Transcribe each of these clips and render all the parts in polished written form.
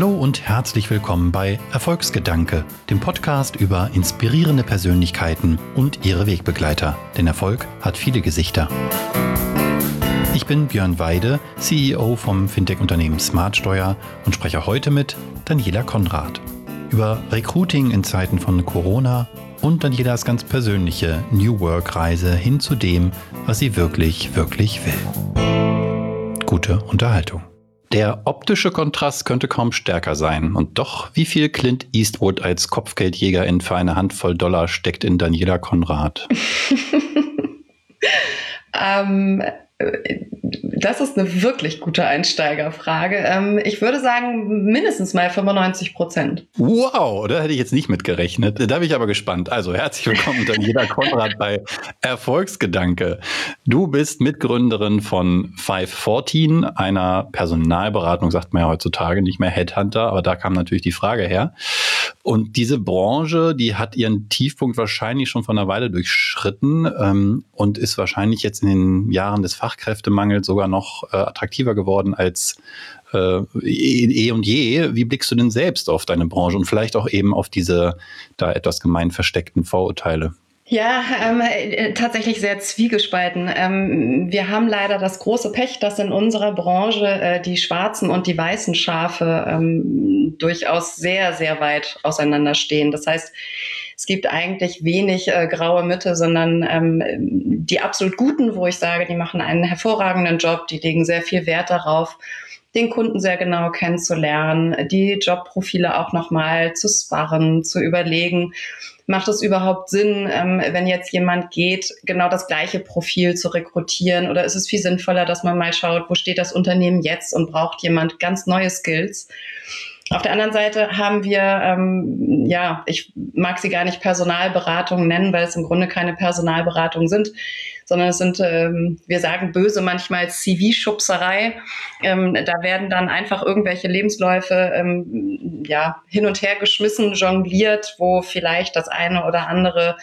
Hallo und herzlich willkommen bei Erfolgsgedanke, dem Podcast über inspirierende Persönlichkeiten und ihre Wegbegleiter. Denn Erfolg hat viele Gesichter. Ich bin Björn Weide, CEO vom Fintech-Unternehmen Smartsteuer und spreche heute mit Daniela Konrad über Recruiting in Zeiten von Corona und Danielas ganz persönliche New Work-Reise hin zu dem, was sie wirklich, wirklich will. Gute Unterhaltung. Der optische Kontrast könnte kaum stärker sein. Und doch, wie viel Clint Eastwood als Kopfgeldjägerin für eine Handvoll Dollar steckt in Daniela Konrad? Das ist eine wirklich gute Einsteigerfrage. Ich würde sagen, mindestens mal 95%. Wow, da hätte ich jetzt nicht mit gerechnet. Da bin ich aber gespannt. Also herzlich willkommen, Daniela Konrad bei Erfolgsgedanke. Du bist Mitgründerin von 514, einer Personalberatung, sagt man ja heutzutage, nicht mehr Headhunter, aber da kam natürlich die Frage her. Und diese Branche, die hat ihren Tiefpunkt wahrscheinlich schon vor einer Weile durchschritten und ist wahrscheinlich jetzt in den Jahren des Fachkräftemangels sogar noch attraktiver geworden als eh und je. Wie blickst du denn selbst auf deine Branche und vielleicht auch eben auf diese da etwas gemein versteckten Vorurteile? Ja, tatsächlich sehr zwiegespalten. Wir haben leider das große Pech, dass in unserer Branche die schwarzen und die weißen Schafe durchaus sehr, sehr weit auseinanderstehen. Das heißt, es gibt eigentlich wenig graue Mitte, sondern die absolut Guten, wo ich sage, die machen einen hervorragenden Job, die legen sehr viel Wert darauf, den Kunden sehr genau kennenzulernen, die Jobprofile auch nochmal zu sparren, zu überlegen, macht es überhaupt Sinn, wenn jetzt jemand geht, genau das gleiche Profil zu rekrutieren, oder ist es viel sinnvoller, dass man mal schaut, wo steht das Unternehmen jetzt und braucht jemand ganz neue Skills? Auf der anderen Seite haben wir, ich mag sie gar nicht Personalberatung nennen, weil es im Grunde keine Personalberatung sind, sondern es sind, wir sagen böse manchmal CV-Schubserei. Da werden dann einfach irgendwelche Lebensläufe hin und her geschmissen, jongliert, wo vielleicht das eine oder andere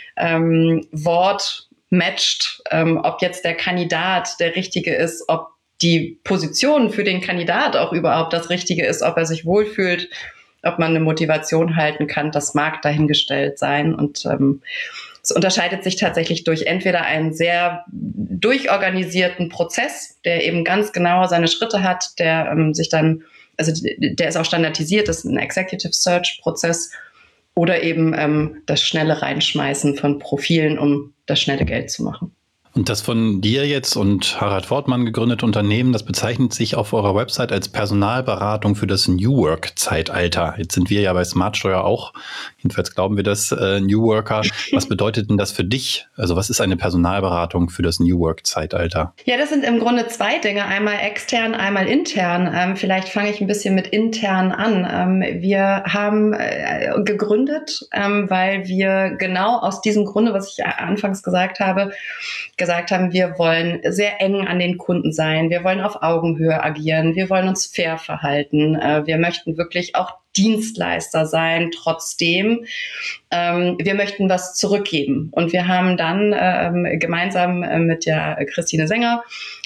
Wort matcht, ob jetzt der Kandidat der richtige ist, ob die Position für den Kandidat auch überhaupt das Richtige ist, ob er sich wohlfühlt, ob man eine Motivation halten kann, das mag dahingestellt sein. Und es unterscheidet sich tatsächlich durch entweder einen sehr durchorganisierten Prozess, der eben ganz genau seine Schritte hat, der der ist auch standardisiert, das ist ein Executive Search Prozess, oder eben das schnelle Reinschmeißen von Profilen, um das schnelle Geld zu machen. Und das von dir jetzt und Harald Wortmann gegründete Unternehmen, das bezeichnet sich auf eurer Website als Personalberatung für das New Work-Zeitalter. Jetzt sind wir ja bei Smartsteuer auch, jedenfalls glauben wir das, New Worker. Was bedeutet denn das für dich? Also was ist eine Personalberatung für das New Work-Zeitalter? Ja, das sind im Grunde zwei Dinge, einmal extern, einmal intern. Vielleicht fange ich ein bisschen mit intern an. Wir haben gegründet, weil wir genau aus diesem Grunde, was ich anfangs gesagt haben, wir wollen sehr eng an den Kunden sein, wir wollen auf Augenhöhe agieren, wir wollen uns fair verhalten, wir möchten wirklich auch Dienstleister sein, trotzdem. Wir möchten was zurückgeben. Und wir haben dann gemeinsam mit der Christine Sänger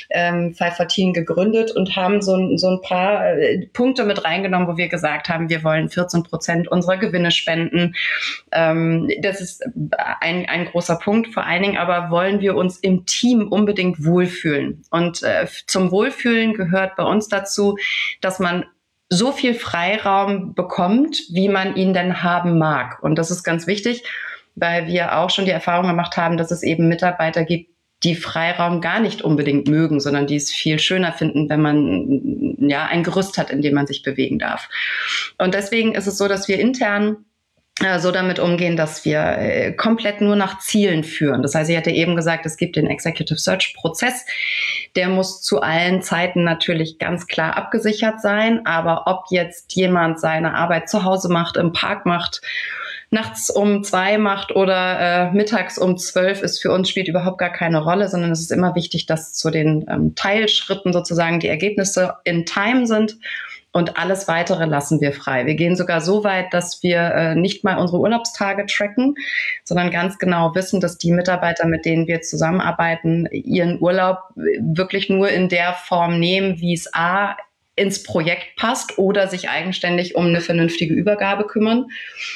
514 gegründet und haben so ein paar Punkte mit reingenommen, wo wir gesagt haben, wir wollen 14% unserer Gewinne spenden. Das ist ein großer Punkt. Vor allen Dingen aber wollen wir uns im Team unbedingt wohlfühlen. Und zum Wohlfühlen gehört bei uns dazu, dass man so viel Freiraum bekommt, wie man ihn denn haben mag. Und das ist ganz wichtig, weil wir auch schon die Erfahrung gemacht haben, dass es eben Mitarbeiter gibt, die Freiraum gar nicht unbedingt mögen, sondern die es viel schöner finden, wenn man ein Gerüst hat, in dem man sich bewegen darf. Und deswegen ist es so, dass wir intern so damit umgehen, dass wir komplett nur nach Zielen führen. Das heißt, ich hatte eben gesagt, es gibt den Executive Search Prozess. Der muss zu allen Zeiten natürlich ganz klar abgesichert sein. Aber ob jetzt jemand seine Arbeit zu Hause macht, im Park macht, nachts um 2 macht oder mittags um 12 spielt überhaupt gar keine Rolle, sondern es ist immer wichtig, dass zu den Teilschritten sozusagen die Ergebnisse in Time sind. Und alles Weitere lassen wir frei. Wir gehen sogar so weit, dass wir nicht mal unsere Urlaubstage tracken, sondern ganz genau wissen, dass die Mitarbeiter, mit denen wir zusammenarbeiten, ihren Urlaub wirklich nur in der Form nehmen, wie es ins Projekt passt oder sich eigenständig um eine vernünftige Übergabe kümmern.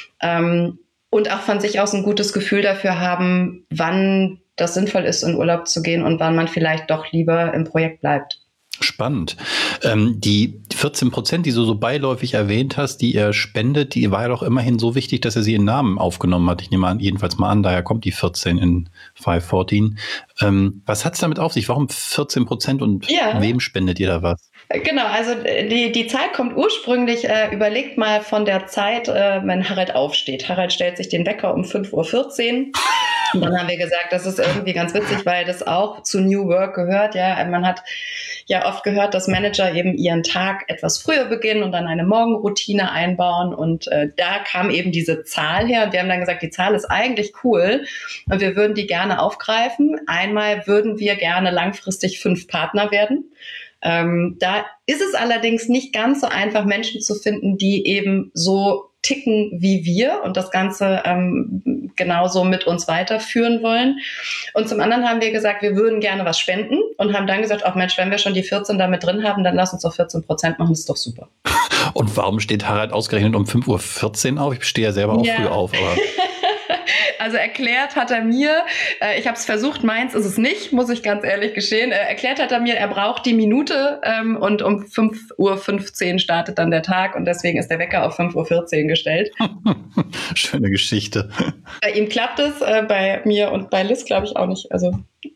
Und auch von sich aus ein gutes Gefühl dafür haben, wann das sinnvoll ist, in Urlaub zu gehen und wann man vielleicht doch lieber im Projekt bleibt. Spannend. Die 14%, die du so beiläufig erwähnt hast, die ihr spendet, die war ja doch immerhin so wichtig, dass er sie in Namen aufgenommen hat. Ich nehme jedenfalls mal an, daher kommt die 14 in 514. Was hat es damit auf sich? Warum 14% und wem spendet ihr da was? Genau, also die Zahl kommt ursprünglich, überlegt mal von der Zeit, wenn Harald aufsteht. Harald stellt sich den Wecker um 5:14 Uhr. Und dann haben wir gesagt, das ist irgendwie ganz witzig, weil das auch zu New Work gehört. Ja, man hat ja oft gehört, dass Manager eben ihren Tag etwas früher beginnen und dann eine Morgenroutine einbauen. Und da kam eben diese Zahl her. Und wir haben dann gesagt, die Zahl ist eigentlich cool und wir würden die gerne aufgreifen. Einmal würden wir gerne langfristig 5 Partner werden. Da ist es allerdings nicht ganz so einfach, Menschen zu finden, die eben so ticken wie wir und das Ganze genauso mit uns weiterführen wollen. Und zum anderen haben wir gesagt, wir würden gerne was spenden und haben dann gesagt, ach Mensch, wenn wir schon die 14 da mit drin haben, dann lass uns doch 14% machen, das ist doch super. Und warum steht Harald ausgerechnet um 5:14 Uhr auf? Ich stehe ja selber auch früh auf, aber... Also erklärt hat er mir, ich habe es versucht, meins ist es nicht, muss ich ganz ehrlich gestehen, erklärt hat er mir, er braucht die Minute und um 5:15 Uhr startet dann der Tag und deswegen ist der Wecker auf 5:14 Uhr gestellt. Schöne Geschichte. Bei ihm klappt es, bei mir und bei Liz glaube ich auch nicht, also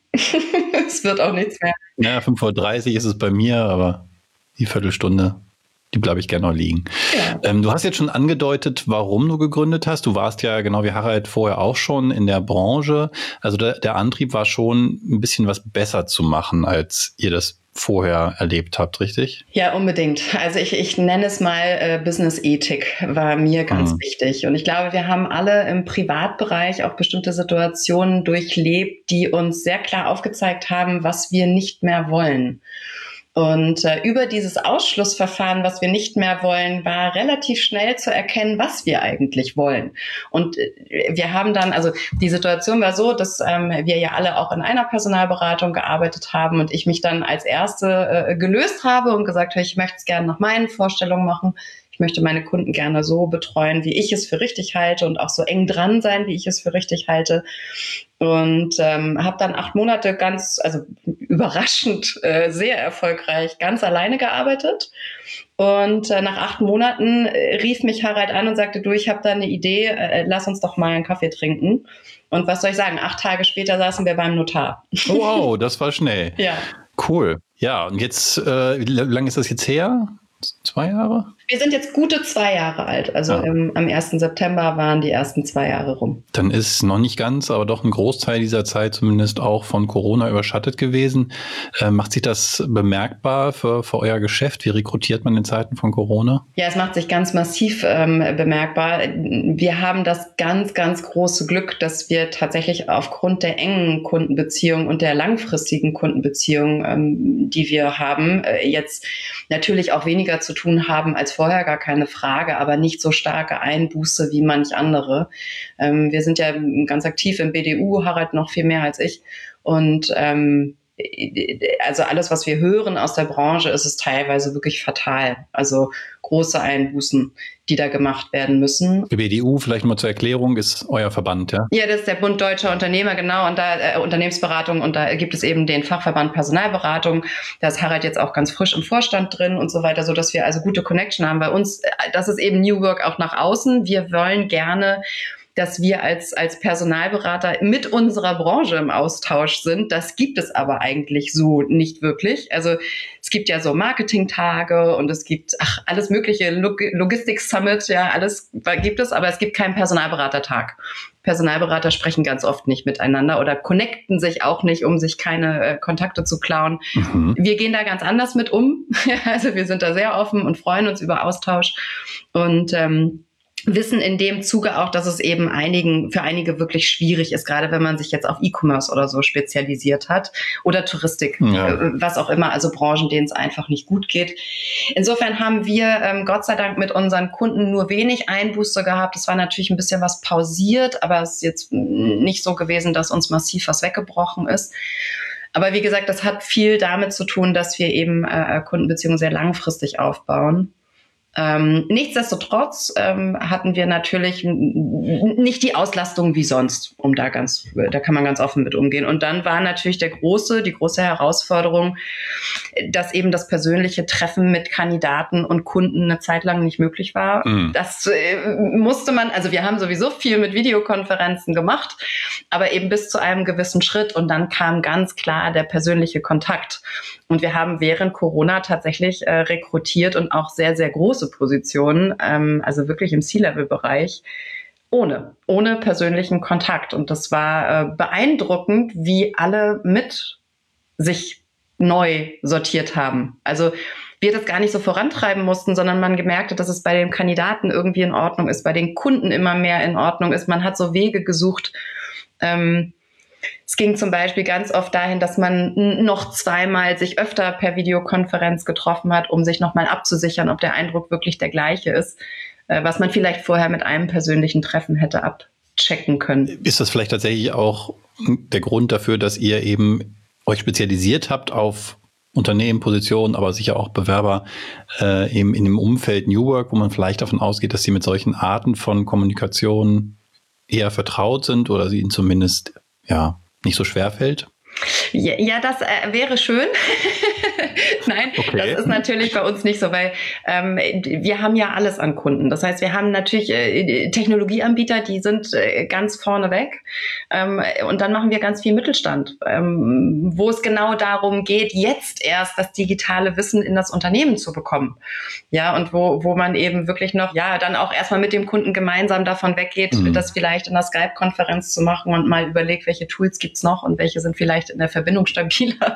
es wird auch nichts mehr. Ja, 5:30 Uhr ist es bei mir, aber die Viertelstunde... Die bleibe ich gerne noch liegen. Ja. Du hast jetzt schon angedeutet, warum du gegründet hast. Du warst ja genau wie Harald vorher auch schon in der Branche. Also der Antrieb war schon, ein bisschen was besser zu machen, als ihr das vorher erlebt habt, richtig? Ja, unbedingt. Also ich nenne es mal Business-Ethik war mir ganz wichtig. Und ich glaube, wir haben alle im Privatbereich auch bestimmte Situationen durchlebt, die uns sehr klar aufgezeigt haben, was wir nicht mehr wollen. Und über dieses Ausschlussverfahren, was wir nicht mehr wollen, war relativ schnell zu erkennen, was wir eigentlich wollen. Und wir haben dann, also die Situation war so, dass wir ja alle auch in einer Personalberatung gearbeitet haben und ich mich dann als Erste gelöst habe und gesagt habe, ich möchte es gerne nach meinen Vorstellungen machen. Ich möchte meine Kunden gerne so betreuen, wie ich es für richtig halte und auch so eng dran sein, wie ich es für richtig halte. Und habe dann 8 Monate überraschend, sehr erfolgreich ganz alleine gearbeitet. Und nach 8 Monaten rief mich Harald an und sagte, du, ich habe da eine Idee, lass uns doch mal einen Kaffee trinken. Und was soll ich sagen, 8 Tage später saßen wir beim Notar. Wow, das war schnell. Ja. Cool. Ja, und jetzt, wie lange ist das jetzt her? 2 Jahre? Wir sind jetzt gute 2 Jahre alt. Also am 1. September waren die ersten 2 Jahre rum. Dann ist noch nicht ganz, aber doch ein Großteil dieser Zeit zumindest auch von Corona überschattet gewesen. Macht sich das bemerkbar für euer Geschäft? Wie rekrutiert man in Zeiten von Corona? Ja, es macht sich ganz massiv bemerkbar. Wir haben das ganz, ganz große Glück, dass wir tatsächlich aufgrund der engen Kundenbeziehung und der langfristigen Kundenbeziehung, die wir haben, jetzt natürlich auch weniger zu tun haben als vorher, gar keine Frage, aber nicht so starke Einbuße wie manch andere. Wir sind ja ganz aktiv im BDU, Harald noch viel mehr als ich. Und also alles, was wir hören aus der Branche, ist es teilweise wirklich fatal. Also große Einbußen, die da gemacht werden müssen. Die BDU, vielleicht mal zur Erklärung, ist euer Verband, ja? Ja, das ist der Bund Deutscher Unternehmer, genau, und da Unternehmensberatung, und da gibt es eben den Fachverband Personalberatung. Da ist Harald jetzt auch ganz frisch im Vorstand drin und so weiter, so dass wir also gute Connection haben bei uns. Das ist eben New Work auch nach außen. Wir wollen gerne, dass wir als Personalberater mit unserer Branche im Austausch sind. Das gibt es aber eigentlich so nicht wirklich. Also es gibt ja so Marketingtage und es gibt alles mögliche, Logistik-Summit, ja, alles gibt es, aber es gibt keinen Personalberatertag. Personalberater sprechen ganz oft nicht miteinander oder connecten sich auch nicht, um sich keine Kontakte zu klauen. Wir gehen da ganz anders mit um. Also wir sind da sehr offen und freuen uns über Austausch und wissen in dem Zuge auch, dass es eben für einige wirklich schwierig ist, gerade wenn man sich jetzt auf E-Commerce oder so spezialisiert hat oder Touristik, was auch immer, also Branchen, denen es einfach nicht gut geht. Insofern haben wir Gott sei Dank mit unseren Kunden nur wenig Einbuße gehabt. Es war natürlich ein bisschen was pausiert, aber es ist jetzt nicht so gewesen, dass uns massiv was weggebrochen ist. Aber wie gesagt, das hat viel damit zu tun, dass wir eben Kundenbeziehungen sehr langfristig aufbauen. Nichtsdestotrotz hatten wir natürlich nicht die Auslastung wie sonst, da kann man ganz offen mit umgehen. Und dann war natürlich die große Herausforderung, dass eben das persönliche Treffen mit Kandidaten und Kunden eine Zeit lang nicht möglich war. Das musste man, also wir haben sowieso viel mit Videokonferenzen gemacht, aber eben bis zu einem gewissen Schritt. Und dann kam ganz klar der persönliche Kontakt. Und wir haben während Corona tatsächlich rekrutiert und auch sehr, sehr große Positionen, also wirklich im C-Level-Bereich, ohne persönlichen Kontakt. Und das war beeindruckend, wie alle mit sich neu sortiert haben. Also wir das gar nicht so vorantreiben mussten, sondern man gemerkt hat, dass es bei den Kandidaten irgendwie in Ordnung ist, bei den Kunden immer mehr in Ordnung ist. Man hat so Wege gesucht. Es ging zum Beispiel ganz oft dahin, dass man noch zweimal sich öfter per Videokonferenz getroffen hat, um sich nochmal abzusichern, ob der Eindruck wirklich der gleiche ist, was man vielleicht vorher mit einem persönlichen Treffen hätte abchecken können. Ist das vielleicht tatsächlich auch der Grund dafür, dass ihr eben euch spezialisiert habt auf Unternehmen, Positionen, aber sicher auch Bewerber eben in dem Umfeld New Work, wo man vielleicht davon ausgeht, dass sie mit solchen Arten von Kommunikation eher vertraut sind oder sie ihnen zumindest nicht so schwer fällt? Ja, das wäre schön. Nein, okay. Das ist natürlich bei uns nicht so, weil wir haben ja alles an Kunden. Das heißt, wir haben natürlich Technologieanbieter, die sind ganz vorne weg. Und dann machen wir ganz viel Mittelstand, wo es genau darum geht, jetzt erst das digitale Wissen in das Unternehmen zu bekommen. Ja, und wo man eben wirklich noch, dann auch erstmal mit dem Kunden gemeinsam davon weggeht, das vielleicht in der Skype-Konferenz zu machen und mal überlegt, welche Tools gibt's noch und welche sind vielleicht in der Verbindung stabiler.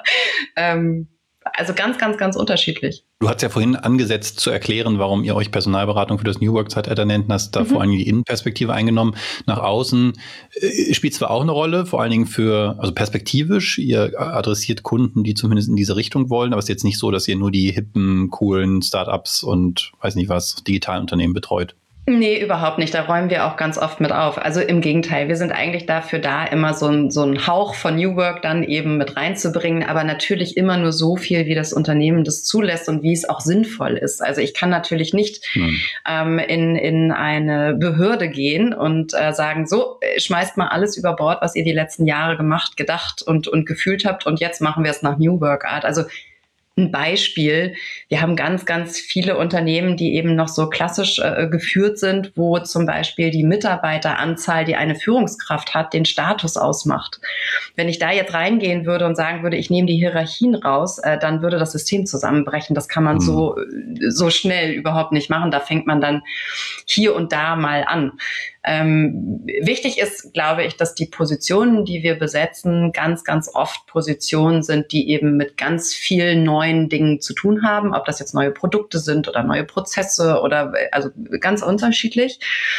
Also ganz, ganz, ganz unterschiedlich. Du hast ja vorhin angesetzt zu erklären, warum ihr euch Personalberatung für das New Work Zeitalter nennt, hast da vor allen Dingen die Innenperspektive eingenommen. Nach außen spielt zwar auch eine Rolle, vor allen Dingen also perspektivisch. Ihr adressiert Kunden, die zumindest in diese Richtung wollen, aber es ist jetzt nicht so, dass ihr nur die hippen, coolen Startups und weiß nicht was, Digitalunternehmen betreut. Nee, überhaupt nicht. Da räumen wir auch ganz oft mit auf. Also im Gegenteil, wir sind eigentlich dafür da, immer so ein Hauch von New Work dann eben mit reinzubringen, aber natürlich immer nur so viel, wie das Unternehmen das zulässt und wie es auch sinnvoll ist. Also ich kann natürlich nicht in eine Behörde gehen und sagen, so, schmeißt mal alles über Bord, was ihr die letzten Jahre gemacht, gedacht und gefühlt habt und jetzt machen wir es nach New Work Art. Also ein Beispiel, wir haben ganz, ganz viele Unternehmen, die eben noch so klassisch geführt sind, wo zum Beispiel die Mitarbeiteranzahl, die eine Führungskraft hat, den Status ausmacht. Wenn ich da jetzt reingehen würde und sagen würde, ich nehme die Hierarchien raus, dann würde das System zusammenbrechen. Das kann man so schnell überhaupt nicht machen. Da fängt man dann hier und da mal an. Wichtig ist, glaube ich, dass die Positionen, die wir besetzen, ganz, ganz oft Positionen sind, die eben mit ganz vielen neuen Dingen zu tun haben, ob das jetzt neue Produkte sind oder neue Prozesse oder also ganz unterschiedlich.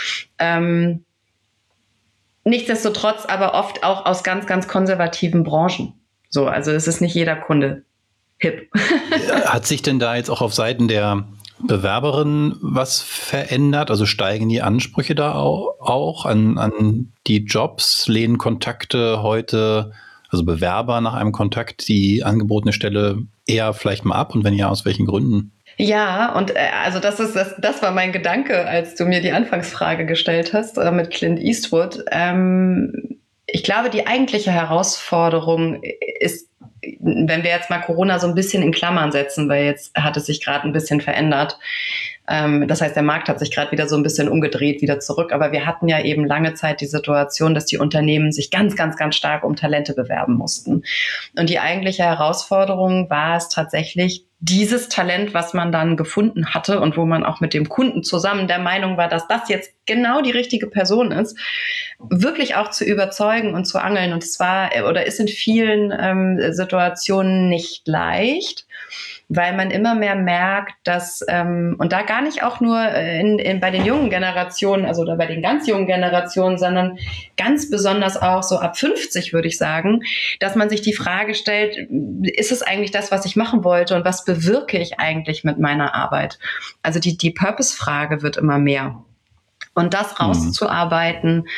Nichtsdestotrotz aber oft auch aus ganz, ganz konservativen Branchen. So, also es ist nicht jeder Kunde hip. Hat sich denn da jetzt auch auf Seiten der Bewerberin was verändert? Also steigen die Ansprüche da auch an die Jobs? Lehnen Kontakte heute, also Bewerber nach einem Kontakt, die angebotene Stelle eher vielleicht mal ab? Und wenn ja, aus welchen Gründen? Ja, und also das war mein Gedanke, als du mir die Anfangsfrage gestellt hast mit Clint Eastwood. Ich glaube, die eigentliche Herausforderung ist, wenn wir jetzt mal Corona so ein bisschen in Klammern setzen, weil jetzt hat es sich gerade ein bisschen verändert. Das heißt, der Markt hat sich gerade wieder so ein bisschen umgedreht, wieder zurück. Aber wir hatten ja eben lange Zeit die Situation, dass die Unternehmen sich ganz, ganz, ganz stark um Talente bewerben mussten. Und die eigentliche Herausforderung war es tatsächlich, dieses Talent, was man dann gefunden hatte und wo man auch mit dem Kunden zusammen der Meinung war, dass das jetzt genau die richtige Person ist, wirklich auch zu überzeugen und zu angeln. Und es war oder ist in vielen Situationen nicht leicht, weil man immer mehr merkt, dass, und da gar nicht auch nur bei den jungen Generationen, also oder bei den ganz jungen Generationen, sondern ganz besonders auch so ab 50, würde ich sagen, dass man sich die Frage stellt, ist es eigentlich das, was ich machen wollte und was bewirke ich eigentlich mit meiner Arbeit? Also die Purpose-Frage wird immer mehr. Und das rauszuarbeiten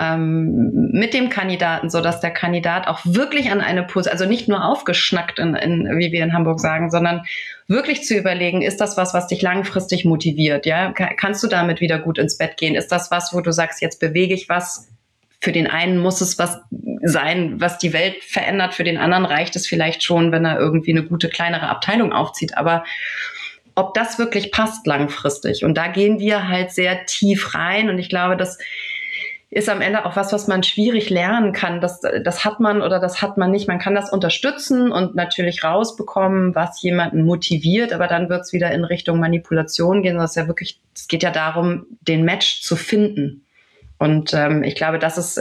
mit dem Kandidaten, so dass der Kandidat auch wirklich an eine Position, also nicht nur aufgeschnackt, wie wir in Hamburg sagen, sondern wirklich zu überlegen, ist das was dich langfristig motiviert? Ja, kannst du damit wieder gut ins Bett gehen? Ist das was, wo du sagst, jetzt bewege ich was? Für den einen muss es was sein, was die Welt verändert. Für den anderen reicht es vielleicht schon, wenn er irgendwie eine gute kleinere Abteilung aufzieht. Aber ob das wirklich passt langfristig. Und da gehen wir halt sehr tief rein. Und ich glaube, das ist am Ende auch was man schwierig lernen kann. Das hat man oder das hat man nicht. Man kann das unterstützen und natürlich rausbekommen, was jemanden motiviert. Aber dann wird es wieder in Richtung Manipulation gehen. Es geht ja darum, den Match zu finden. Und ich glaube, das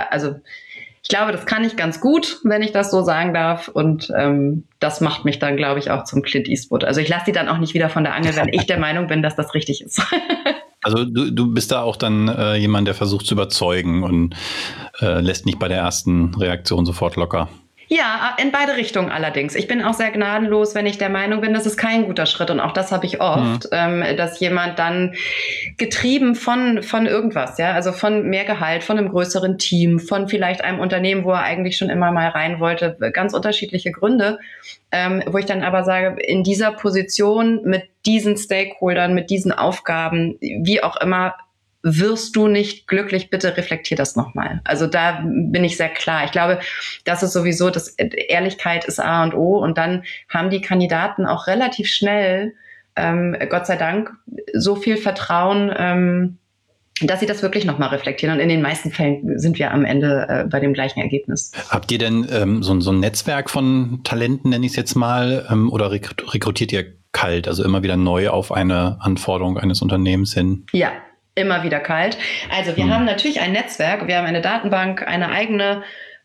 kann ich ganz gut, wenn ich das so sagen darf. Und das macht mich dann, glaube ich, auch zum Clint Eastwood. Also ich lasse die dann auch nicht wieder von der Angel, wenn ich der Meinung bin, dass das richtig ist. Also du bist da auch dann jemand, der versucht zu überzeugen und lässt nicht bei der ersten Reaktion sofort locker. Ja, in beide Richtungen allerdings. Ich bin auch sehr gnadenlos, wenn ich der Meinung bin, das ist kein guter Schritt. Und auch das habe ich oft, dass jemand dann getrieben von irgendwas, ja, also von mehr Gehalt, von einem größeren Team, von vielleicht einem Unternehmen, wo er eigentlich schon immer mal rein wollte, ganz unterschiedliche Gründe, wo ich dann aber sage, in dieser Position mit diesen Stakeholdern, mit diesen Aufgaben, wie auch immer, wirst du nicht glücklich, bitte reflektier das nochmal. Also da bin ich sehr klar. Ich glaube, das ist sowieso, Ehrlichkeit ist A und O. Und dann haben die Kandidaten auch relativ schnell, Gott sei Dank, so viel Vertrauen, dass sie das wirklich nochmal reflektieren. Und in den meisten Fällen sind wir am Ende bei dem gleichen Ergebnis. Habt ihr denn so ein Netzwerk von Talenten, nenne ich es jetzt mal, oder rekrutiert ihr kalt, also immer wieder neu auf eine Anforderung eines Unternehmens hin? Ja. Immer wieder kalt. Also wir haben natürlich ein Netzwerk, wir haben eine Datenbank, eine eigene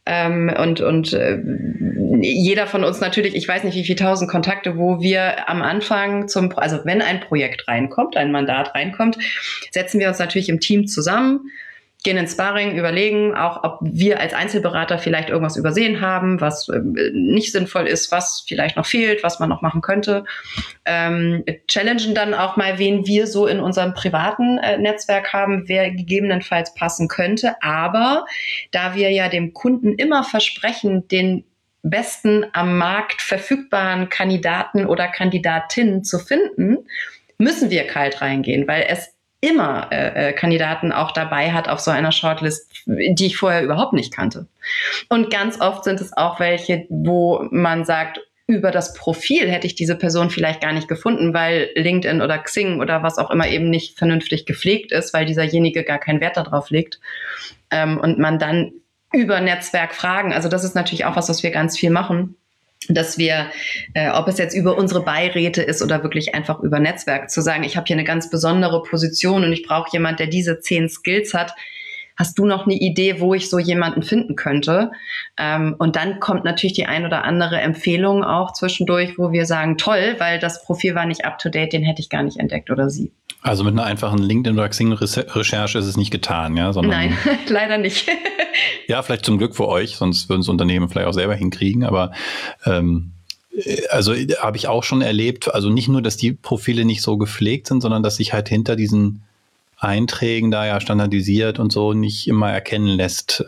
und jeder von uns natürlich, ich weiß nicht wie viele tausend Kontakte, wo wir am Anfang also wenn ein Projekt reinkommt, ein Mandat reinkommt, setzen wir uns natürlich im Team zusammen, gehen ins Sparring, überlegen auch, ob wir als Einzelberater vielleicht irgendwas übersehen haben, was nicht sinnvoll ist, was vielleicht noch fehlt, was man noch machen könnte. Challengen dann auch mal, wen wir so in unserem privaten Netzwerk haben, wer gegebenenfalls passen könnte. Aber da wir ja dem Kunden immer versprechen, den besten am Markt verfügbaren Kandidaten oder Kandidatinnen zu finden, müssen wir kalt reingehen, weil es immer Kandidaten auch dabei hat auf so einer Shortlist, die ich vorher überhaupt nicht kannte. Und ganz oft sind es auch welche, wo man sagt, über das Profil hätte ich diese Person vielleicht gar nicht gefunden, weil LinkedIn oder Xing oder was auch immer eben nicht vernünftig gepflegt ist, weil dieserjenige gar keinen Wert darauf legt. Und man dann über Netzwerk fragen, also das ist natürlich auch was wir ganz viel machen, dass wir, ob es jetzt über unsere Beiräte ist oder wirklich einfach über Netzwerk, zu sagen, ich habe hier eine ganz besondere Position und ich brauche jemanden, der diese 10 Skills hat. Hast du noch eine Idee, wo ich so jemanden finden könnte? Und dann kommt natürlich die ein oder andere Empfehlung auch zwischendurch, wo wir sagen, toll, weil das Profil war nicht up-to-date, den hätte ich gar nicht entdeckt oder sie. Also mit einer einfachen LinkedIn- oder Xing-Recherche ist es nicht getan, ja? Sondern nein, leider nicht. Ja, vielleicht zum Glück für euch, sonst würden es Unternehmen vielleicht auch selber hinkriegen. Aber also habe ich auch schon erlebt, also nicht nur, dass die Profile nicht so gepflegt sind, sondern dass sich halt hinter diesen Einträgen da ja standardisiert und so nicht immer erkennen lässt,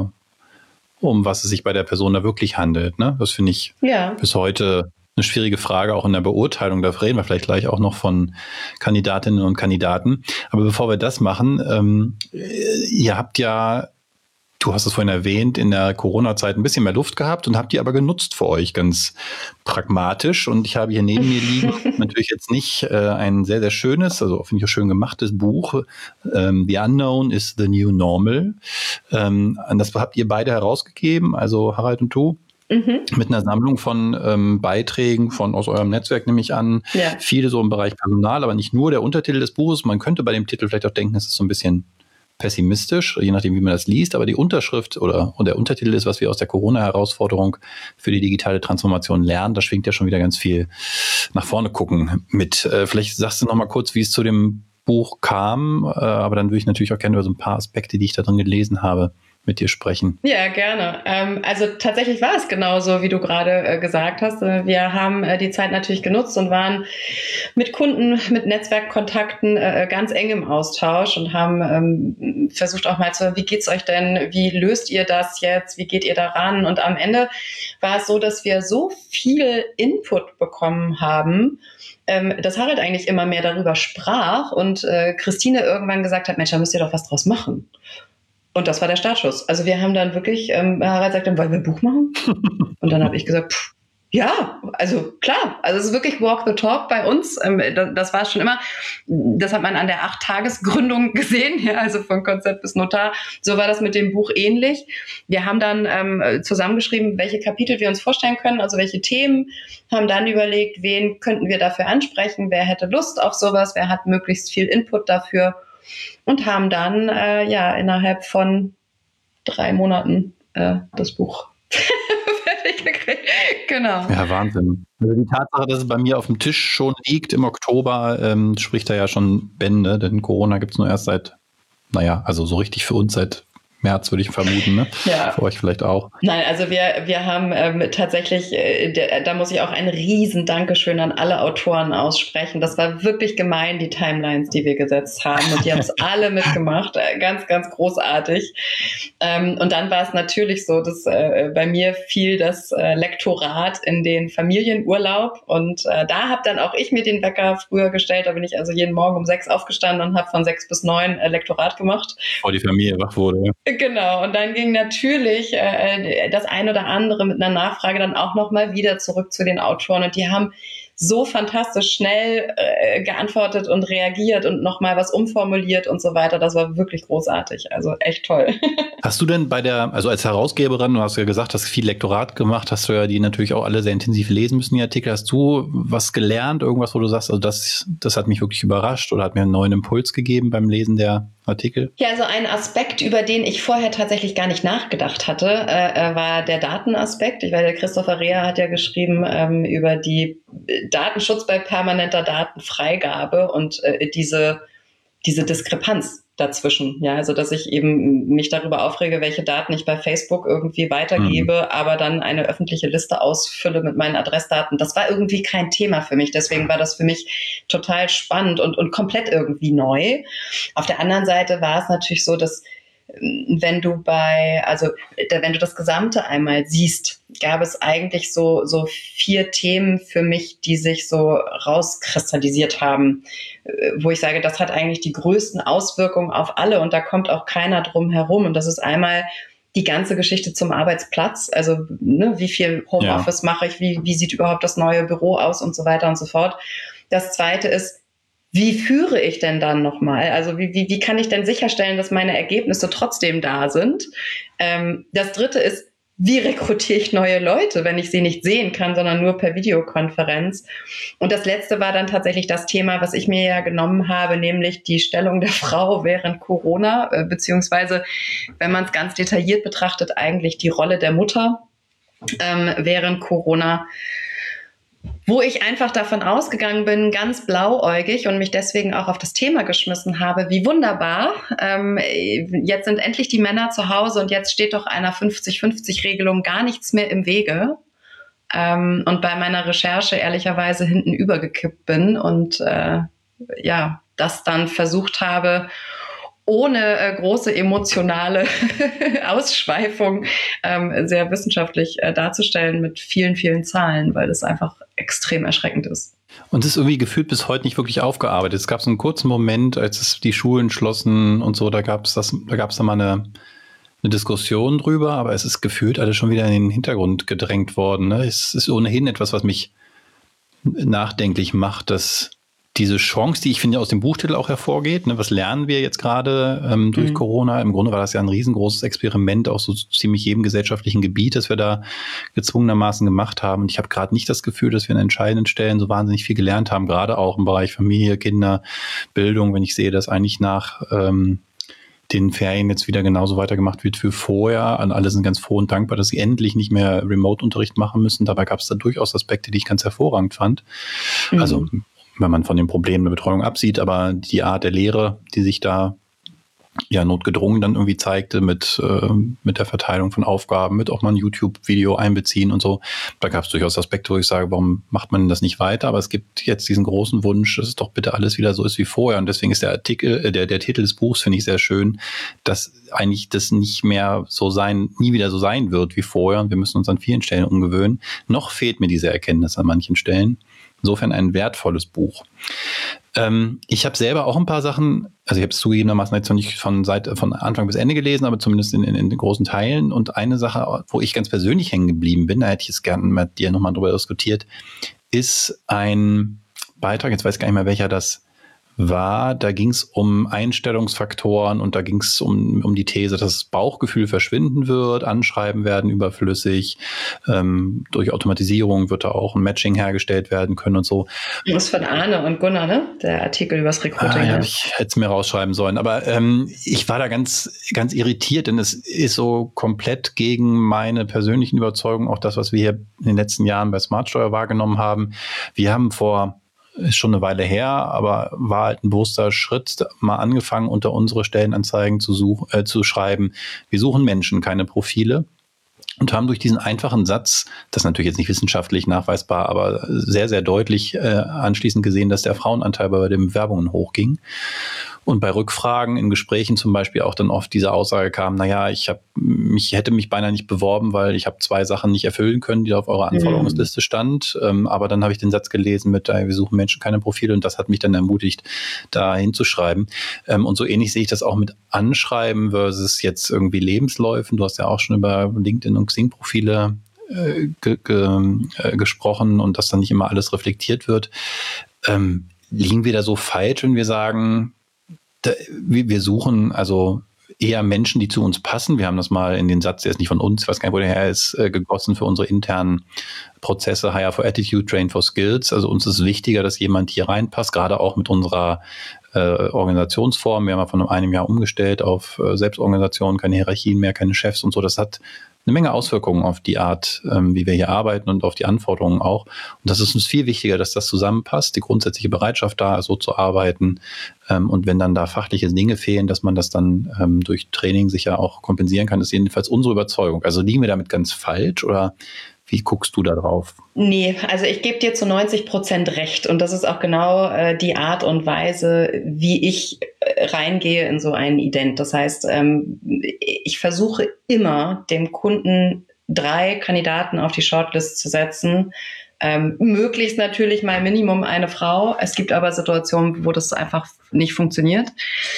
um was es sich bei der Person da wirklich handelt. Ne? Das finde ich bis heute eine schwierige Frage, auch in der Beurteilung. Da reden wir vielleicht gleich auch noch von Kandidatinnen und Kandidaten. Aber bevor wir das machen, ihr habt ja, du hast es vorhin erwähnt, in der Corona-Zeit ein bisschen mehr Luft gehabt und habt die aber genutzt für euch ganz pragmatisch. Und ich habe hier neben mir liegen natürlich jetzt nicht ein sehr, sehr schönes, also finde ich auch schön gemachtes Buch. The Unknown is the New Normal. Das habt ihr beide herausgegeben, also Harald und du. Mit einer Sammlung von Beiträgen aus eurem Netzwerk, nehme ich an. Ja. Viele so im Bereich Personal, aber nicht nur. Der Untertitel des Buches, man könnte bei dem Titel vielleicht auch denken, es ist so ein bisschen pessimistisch, je nachdem, wie man das liest. Aber die Unterschrift und der Untertitel ist, was wir aus der Corona-Herausforderung für die digitale Transformation lernen. Da schwingt ja schon wieder ganz viel nach vorne gucken mit. Vielleicht sagst du noch mal kurz, wie es zu dem Buch kam. Aber dann würde ich natürlich auch gerne über so ein paar Aspekte, die ich da drin gelesen habe, mit dir sprechen. Ja, gerne. Also tatsächlich war es genauso, wie du gerade gesagt hast. Wir haben die Zeit natürlich genutzt und waren mit Kunden, mit Netzwerkkontakten ganz eng im Austausch und haben versucht auch mal wie geht's euch denn? Wie löst ihr das jetzt? Wie geht ihr daran? Und am Ende war es so, dass wir so viel Input bekommen haben, dass Harald eigentlich immer mehr darüber sprach und Christine irgendwann gesagt hat, Mensch, da müsst ihr doch was draus machen. Und das war der Startschuss. Also wir haben dann wirklich, Harald sagt dann, wollen wir ein Buch machen? Und dann habe ich gesagt, ja, also klar. Also es ist wirklich Walk the Talk bei uns. Das war schon immer, das hat man an der 8-Tages-Gründung gesehen, ja, also von Konzept bis Notar. So war das mit dem Buch ähnlich. Wir haben dann zusammengeschrieben, welche Kapitel wir uns vorstellen können, also welche Themen, haben dann überlegt, wen könnten wir dafür ansprechen, wer hätte Lust auf sowas, wer hat möglichst viel Input dafür. Und haben dann innerhalb von 3 Monaten das Buch fertig gekriegt. Genau. Ja, Wahnsinn. Also die Tatsache, dass es bei mir auf dem Tisch schon liegt im Oktober, spricht da ja schon Bände, denn Corona gibt es nur erst seit, also so richtig für uns seit März, würde ich vermuten, ne? Ja. Für euch vielleicht auch. Nein, also wir haben tatsächlich, da muss ich auch ein riesen Dankeschön an alle Autoren aussprechen. Das war wirklich gemein, die Timelines, die wir gesetzt haben. Und die haben es alle mitgemacht. Ganz, ganz großartig. Und dann war es natürlich so, dass bei mir fiel das Lektorat in den Familienurlaub. Und da habe dann auch ich mir den Wecker früher gestellt. Da bin ich also jeden Morgen um 6 aufgestanden und habe von 6 bis 9 Lektorat gemacht. Bevor die Familie wach wurde, ja. Genau, und dann ging natürlich das ein oder andere mit einer Nachfrage dann auch nochmal wieder zurück zu den Autoren und die haben so fantastisch schnell geantwortet und reagiert und nochmal was umformuliert und so weiter. Das war wirklich großartig, also echt toll. Hast du denn also als Herausgeberin, du hast ja gesagt, hast viel Lektorat gemacht, hast du ja die natürlich auch alle sehr intensiv lesen müssen, die Artikel. Hast du was gelernt, irgendwas, wo du sagst, also das hat mich wirklich überrascht oder hat mir einen neuen Impuls gegeben beim Lesen der Artikel? Ja, also ein Aspekt, über den ich vorher tatsächlich gar nicht nachgedacht hatte, war der Datenaspekt. Der Christopher Reher hat ja geschrieben über die Datenschutz bei permanenter Datenfreigabe und diese Diskrepanz dazwischen. Ja, also dass ich eben mich darüber aufrege, welche Daten ich bei Facebook irgendwie weitergebe, aber dann eine öffentliche Liste ausfülle mit meinen Adressdaten. Das war irgendwie kein Thema für mich. Deswegen war das für mich total spannend und komplett irgendwie neu. Auf der anderen Seite war es natürlich so, dass wenn du das Gesamte einmal siehst, gab es eigentlich so 4 Themen für mich, die sich so rauskristallisiert haben, wo ich sage, das hat eigentlich die größten Auswirkungen auf alle und da kommt auch keiner drum herum. Und das ist einmal die ganze Geschichte zum Arbeitsplatz, also wie viel Homeoffice mache ich, wie sieht überhaupt das neue Büro aus und so weiter und so fort. Das Zweite ist, wie führe ich denn dann nochmal? Also wie kann ich denn sicherstellen, dass meine Ergebnisse trotzdem da sind? Das Dritte ist, wie rekrutiere ich neue Leute, wenn ich sie nicht sehen kann, sondern nur per Videokonferenz? Und das Letzte war dann tatsächlich das Thema, was ich mir ja genommen habe, nämlich die Stellung der Frau während Corona, beziehungsweise, wenn man es ganz detailliert betrachtet, eigentlich die Rolle der Mutter während Corona, wo ich einfach davon ausgegangen bin, ganz blauäugig und mich deswegen auch auf das Thema geschmissen habe, wie wunderbar, jetzt sind endlich die Männer zu Hause und jetzt steht doch einer 50-50-Regelung gar nichts mehr im Wege. Und bei meiner Recherche ehrlicherweise hinten übergekippt bin und das dann versucht habe, ohne große emotionale Ausschweifung sehr wissenschaftlich darzustellen mit vielen, vielen Zahlen, weil es einfach extrem erschreckend ist. Und es ist irgendwie gefühlt bis heute nicht wirklich aufgearbeitet. Es gab so einen kurzen Moment, als es die Schulen schlossen und so, da gab es da mal eine Diskussion drüber, aber es ist gefühlt alles schon wieder in den Hintergrund gedrängt worden. Ne? Es ist ohnehin etwas, was mich nachdenklich macht, dass diese Chance, die ich finde aus dem Buchtitel auch hervorgeht, ne, was lernen wir jetzt gerade durch Corona? Im Grunde war das ja ein riesengroßes Experiment auf so ziemlich jedem gesellschaftlichen Gebiet, das wir da gezwungenermaßen gemacht haben. Und ich habe gerade nicht das Gefühl, dass wir an entscheidenden Stellen so wahnsinnig viel gelernt haben, gerade auch im Bereich Familie, Kinder, Bildung, wenn ich sehe, dass eigentlich nach den Ferien jetzt wieder genauso weitergemacht wird wie vorher. Und alle sind ganz froh und dankbar, dass sie endlich nicht mehr Remote-Unterricht machen müssen. Dabei gab es da durchaus Aspekte, die ich ganz hervorragend fand. Also wenn man von den Problemen der Betreuung absieht, aber die Art der Lehre, die sich da notgedrungen dann irgendwie zeigte mit der Verteilung von Aufgaben, mit auch mal ein YouTube-Video einbeziehen und so. Da gab es durchaus Aspekte, wo ich sage, warum macht man das nicht weiter? Aber es gibt jetzt diesen großen Wunsch, dass es doch bitte alles wieder so ist wie vorher. Und deswegen ist der Titel des Buchs, finde ich sehr schön, dass eigentlich das nie wieder so sein wird wie vorher. Und wir müssen uns an vielen Stellen umgewöhnen. Noch fehlt mir diese Erkenntnis an manchen Stellen. Insofern ein wertvolles Buch. Ich habe selber auch ein paar Sachen, also ich habe es zugegebenermaßen jetzt noch nicht von Anfang bis Ende gelesen, aber zumindest in großen Teilen. Und eine Sache, wo ich ganz persönlich hängen geblieben bin, da hätte ich es gerne mit dir nochmal drüber diskutiert, ist ein Beitrag, jetzt weiß ich gar nicht mehr, welcher das war, da ging es um Einstellungsfaktoren und da ging es um die These, dass das Bauchgefühl verschwinden wird, Anschreiben werden überflüssig, durch Automatisierung wird da auch ein Matching hergestellt werden können und so. Das ist von Arne und Gunnar, ne? Der Artikel übers Recruiting. Ja, ich hätte es mir rausschreiben sollen, aber ich war da ganz, ganz irritiert, denn es ist so komplett gegen meine persönlichen Überzeugungen, auch das, was wir hier in den letzten Jahren bei Smartsteuer wahrgenommen haben. Wir haben ist schon eine Weile her, aber war halt ein bewusster Schritt, mal angefangen, unter unsere Stellenanzeigen zu schreiben. Wir suchen Menschen, keine Profile. Und haben durch diesen einfachen Satz, das ist natürlich jetzt nicht wissenschaftlich nachweisbar, aber sehr, sehr deutlich anschließend gesehen, dass der Frauenanteil bei den Bewerbungen hochging. Und bei Rückfragen in Gesprächen zum Beispiel auch dann oft diese Aussage kam, naja, ich hätte mich beinahe nicht beworben, weil ich habe 2 Sachen nicht erfüllen können, die auf eurer Anforderungsliste stand. Aber dann habe ich den Satz gelesen mit, wir suchen Menschen, keine Profile. Und das hat mich dann ermutigt, da hinzuschreiben. Und so ähnlich sehe ich das auch mit Anschreiben versus jetzt irgendwie Lebensläufen. Du hast ja auch schon über LinkedIn und Xing-Profile gesprochen und dass dann nicht immer alles reflektiert wird. Liegen wir da so falsch, wenn wir sagen, wir suchen also eher Menschen, die zu uns passen? Wir haben das mal in den Satz, der ist nicht von uns, ich weiß gar nicht, wo der her ist, gegossen für unsere internen Prozesse, Hire for Attitude, Train for Skills. Also uns ist wichtiger, dass jemand hier reinpasst, gerade auch mit unserer Organisationsform. Wir haben ja von einem Jahr umgestellt auf Selbstorganisation, keine Hierarchien mehr, keine Chefs und so. Das hat eine Menge Auswirkungen auf die Art, wie wir hier arbeiten und auf die Anforderungen auch. Und das ist uns viel wichtiger, dass das zusammenpasst, die grundsätzliche Bereitschaft da ist, so zu arbeiten. Und wenn dann da fachliche Dinge fehlen, dass man das dann durch Training sicher auch kompensieren kann, ist jedenfalls unsere Überzeugung. Also liegen wir damit ganz falsch oder wie guckst du da drauf? Nee, also ich gebe dir zu 90% recht und das ist auch genau die Art und Weise, wie ich reingehe in so einen Ident. Das heißt, ich versuche immer, dem Kunden 3 Kandidaten auf die Shortlist zu setzen. Möglichst natürlich mal Minimum eine Frau. Es gibt aber Situationen, wo das einfach nicht funktioniert,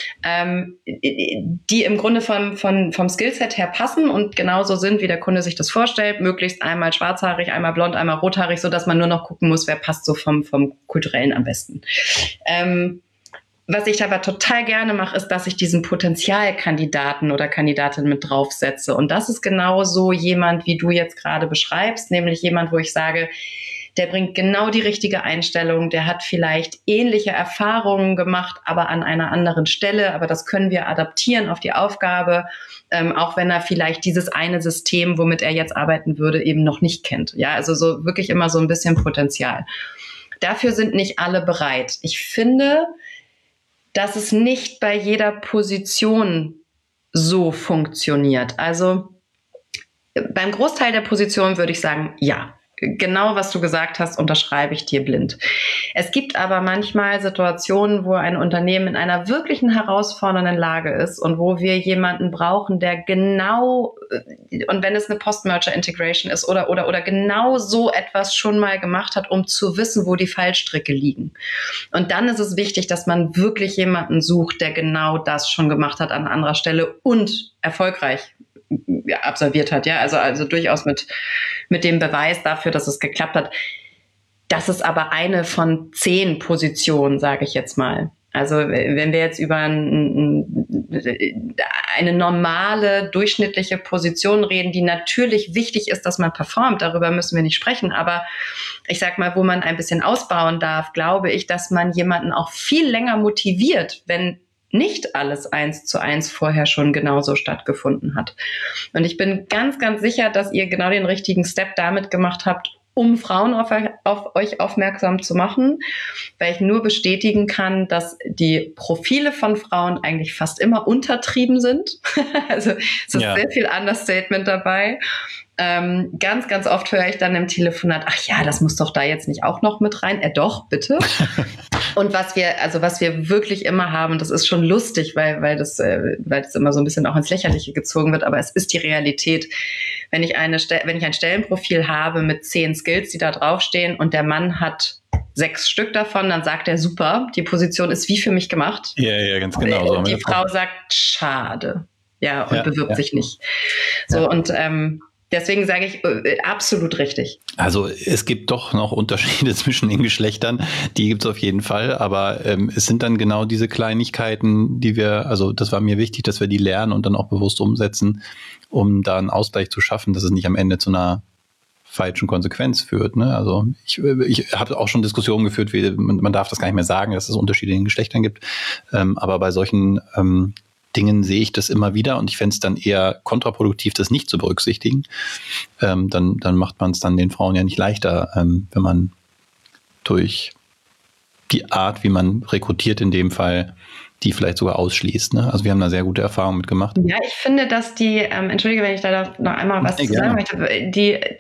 die im Grunde vom Skillset her passen und genauso sind, wie der Kunde sich das vorstellt. Möglichst einmal schwarzhaarig, einmal blond, einmal rothaarig, so dass man nur noch gucken muss, wer passt so vom Kulturellen am besten. Was ich aber total gerne mache, ist, dass ich diesen Potenzialkandidaten oder Kandidatin mit draufsetze. Und das ist genau so jemand, wie du jetzt gerade beschreibst, nämlich jemand, wo ich sage, der bringt genau die richtige Einstellung, der hat vielleicht ähnliche Erfahrungen gemacht, aber an einer anderen Stelle. Aber das können wir adaptieren auf die Aufgabe, auch wenn er vielleicht dieses eine System, womit er jetzt arbeiten würde, eben noch nicht kennt. Ja, also so wirklich immer so ein bisschen Potenzial. Dafür sind nicht alle bereit. Ich finde, dass es nicht bei jeder Position so funktioniert. Also beim Großteil der Positionen würde ich sagen, ja. Genau, was du gesagt hast, unterschreibe ich dir blind. Es gibt aber manchmal Situationen, wo ein Unternehmen in einer wirklichen herausfordernden Lage ist und wo wir jemanden brauchen, der genau, und wenn es eine Post-Merger-Integration ist oder genau so etwas schon mal gemacht hat, um zu wissen, wo die Fallstricke liegen. Und dann ist es wichtig, dass man wirklich jemanden sucht, der genau das schon gemacht hat an anderer Stelle und erfolgreich absolviert hat, ja, also durchaus mit dem Beweis dafür, dass es geklappt hat. Das ist aber eine von 10 Positionen, sage ich jetzt mal. Also wenn wir jetzt über eine normale, durchschnittliche Position reden, die natürlich wichtig ist, dass man performt, darüber müssen wir nicht sprechen, aber ich sag mal, wo man ein bisschen ausbauen darf, glaube ich, dass man jemanden auch viel länger motiviert, wenn nicht alles 1:1 vorher schon genauso stattgefunden hat. Und ich bin ganz, ganz sicher, dass ihr genau den richtigen Step damit gemacht habt, um Frauen auf euch aufmerksam zu machen, weil ich nur bestätigen kann, dass die Profile von Frauen eigentlich fast immer untertrieben sind. Also es ist sehr viel Understatement dabei. Ganz, ganz oft höre ich dann im Telefonat, ach ja, das muss doch da jetzt nicht auch noch mit rein. Doch, bitte. Und was wir wirklich immer haben, das ist schon lustig, weil das immer so ein bisschen auch ins Lächerliche gezogen wird, aber es ist die Realität. Wenn ich ein Stellenprofil habe mit 10 Skills, die da draufstehen und der Mann hat 6 Stück davon, dann sagt er, super, die Position ist wie für mich gemacht. Ja, ganz genau. Und die Frau sagt, schade. Ja, und bewirbt sich nicht. So, und deswegen sage ich, absolut richtig. Also es gibt doch noch Unterschiede zwischen den Geschlechtern, die gibt es auf jeden Fall, aber es sind dann genau diese Kleinigkeiten, also das war mir wichtig, dass wir die lernen und dann auch bewusst umsetzen, um da einen Ausgleich zu schaffen, dass es nicht am Ende zu einer falschen Konsequenz führt. Ne? Also ich habe auch schon Diskussionen geführt, wie man darf das gar nicht mehr sagen, dass es Unterschiede in den Geschlechtern gibt, aber bei solchen Dingen sehe ich das immer wieder und ich fände es dann eher kontraproduktiv, das nicht zu berücksichtigen. Dann macht man es dann den Frauen ja nicht leichter, wenn man durch die Art, wie man rekrutiert in dem Fall, die vielleicht sogar ausschließt. Ne? Also wir haben da sehr gute Erfahrungen mit gemacht. Ja, ich finde, dass die, entschuldige, wenn ich da noch einmal was zu sagen möchte,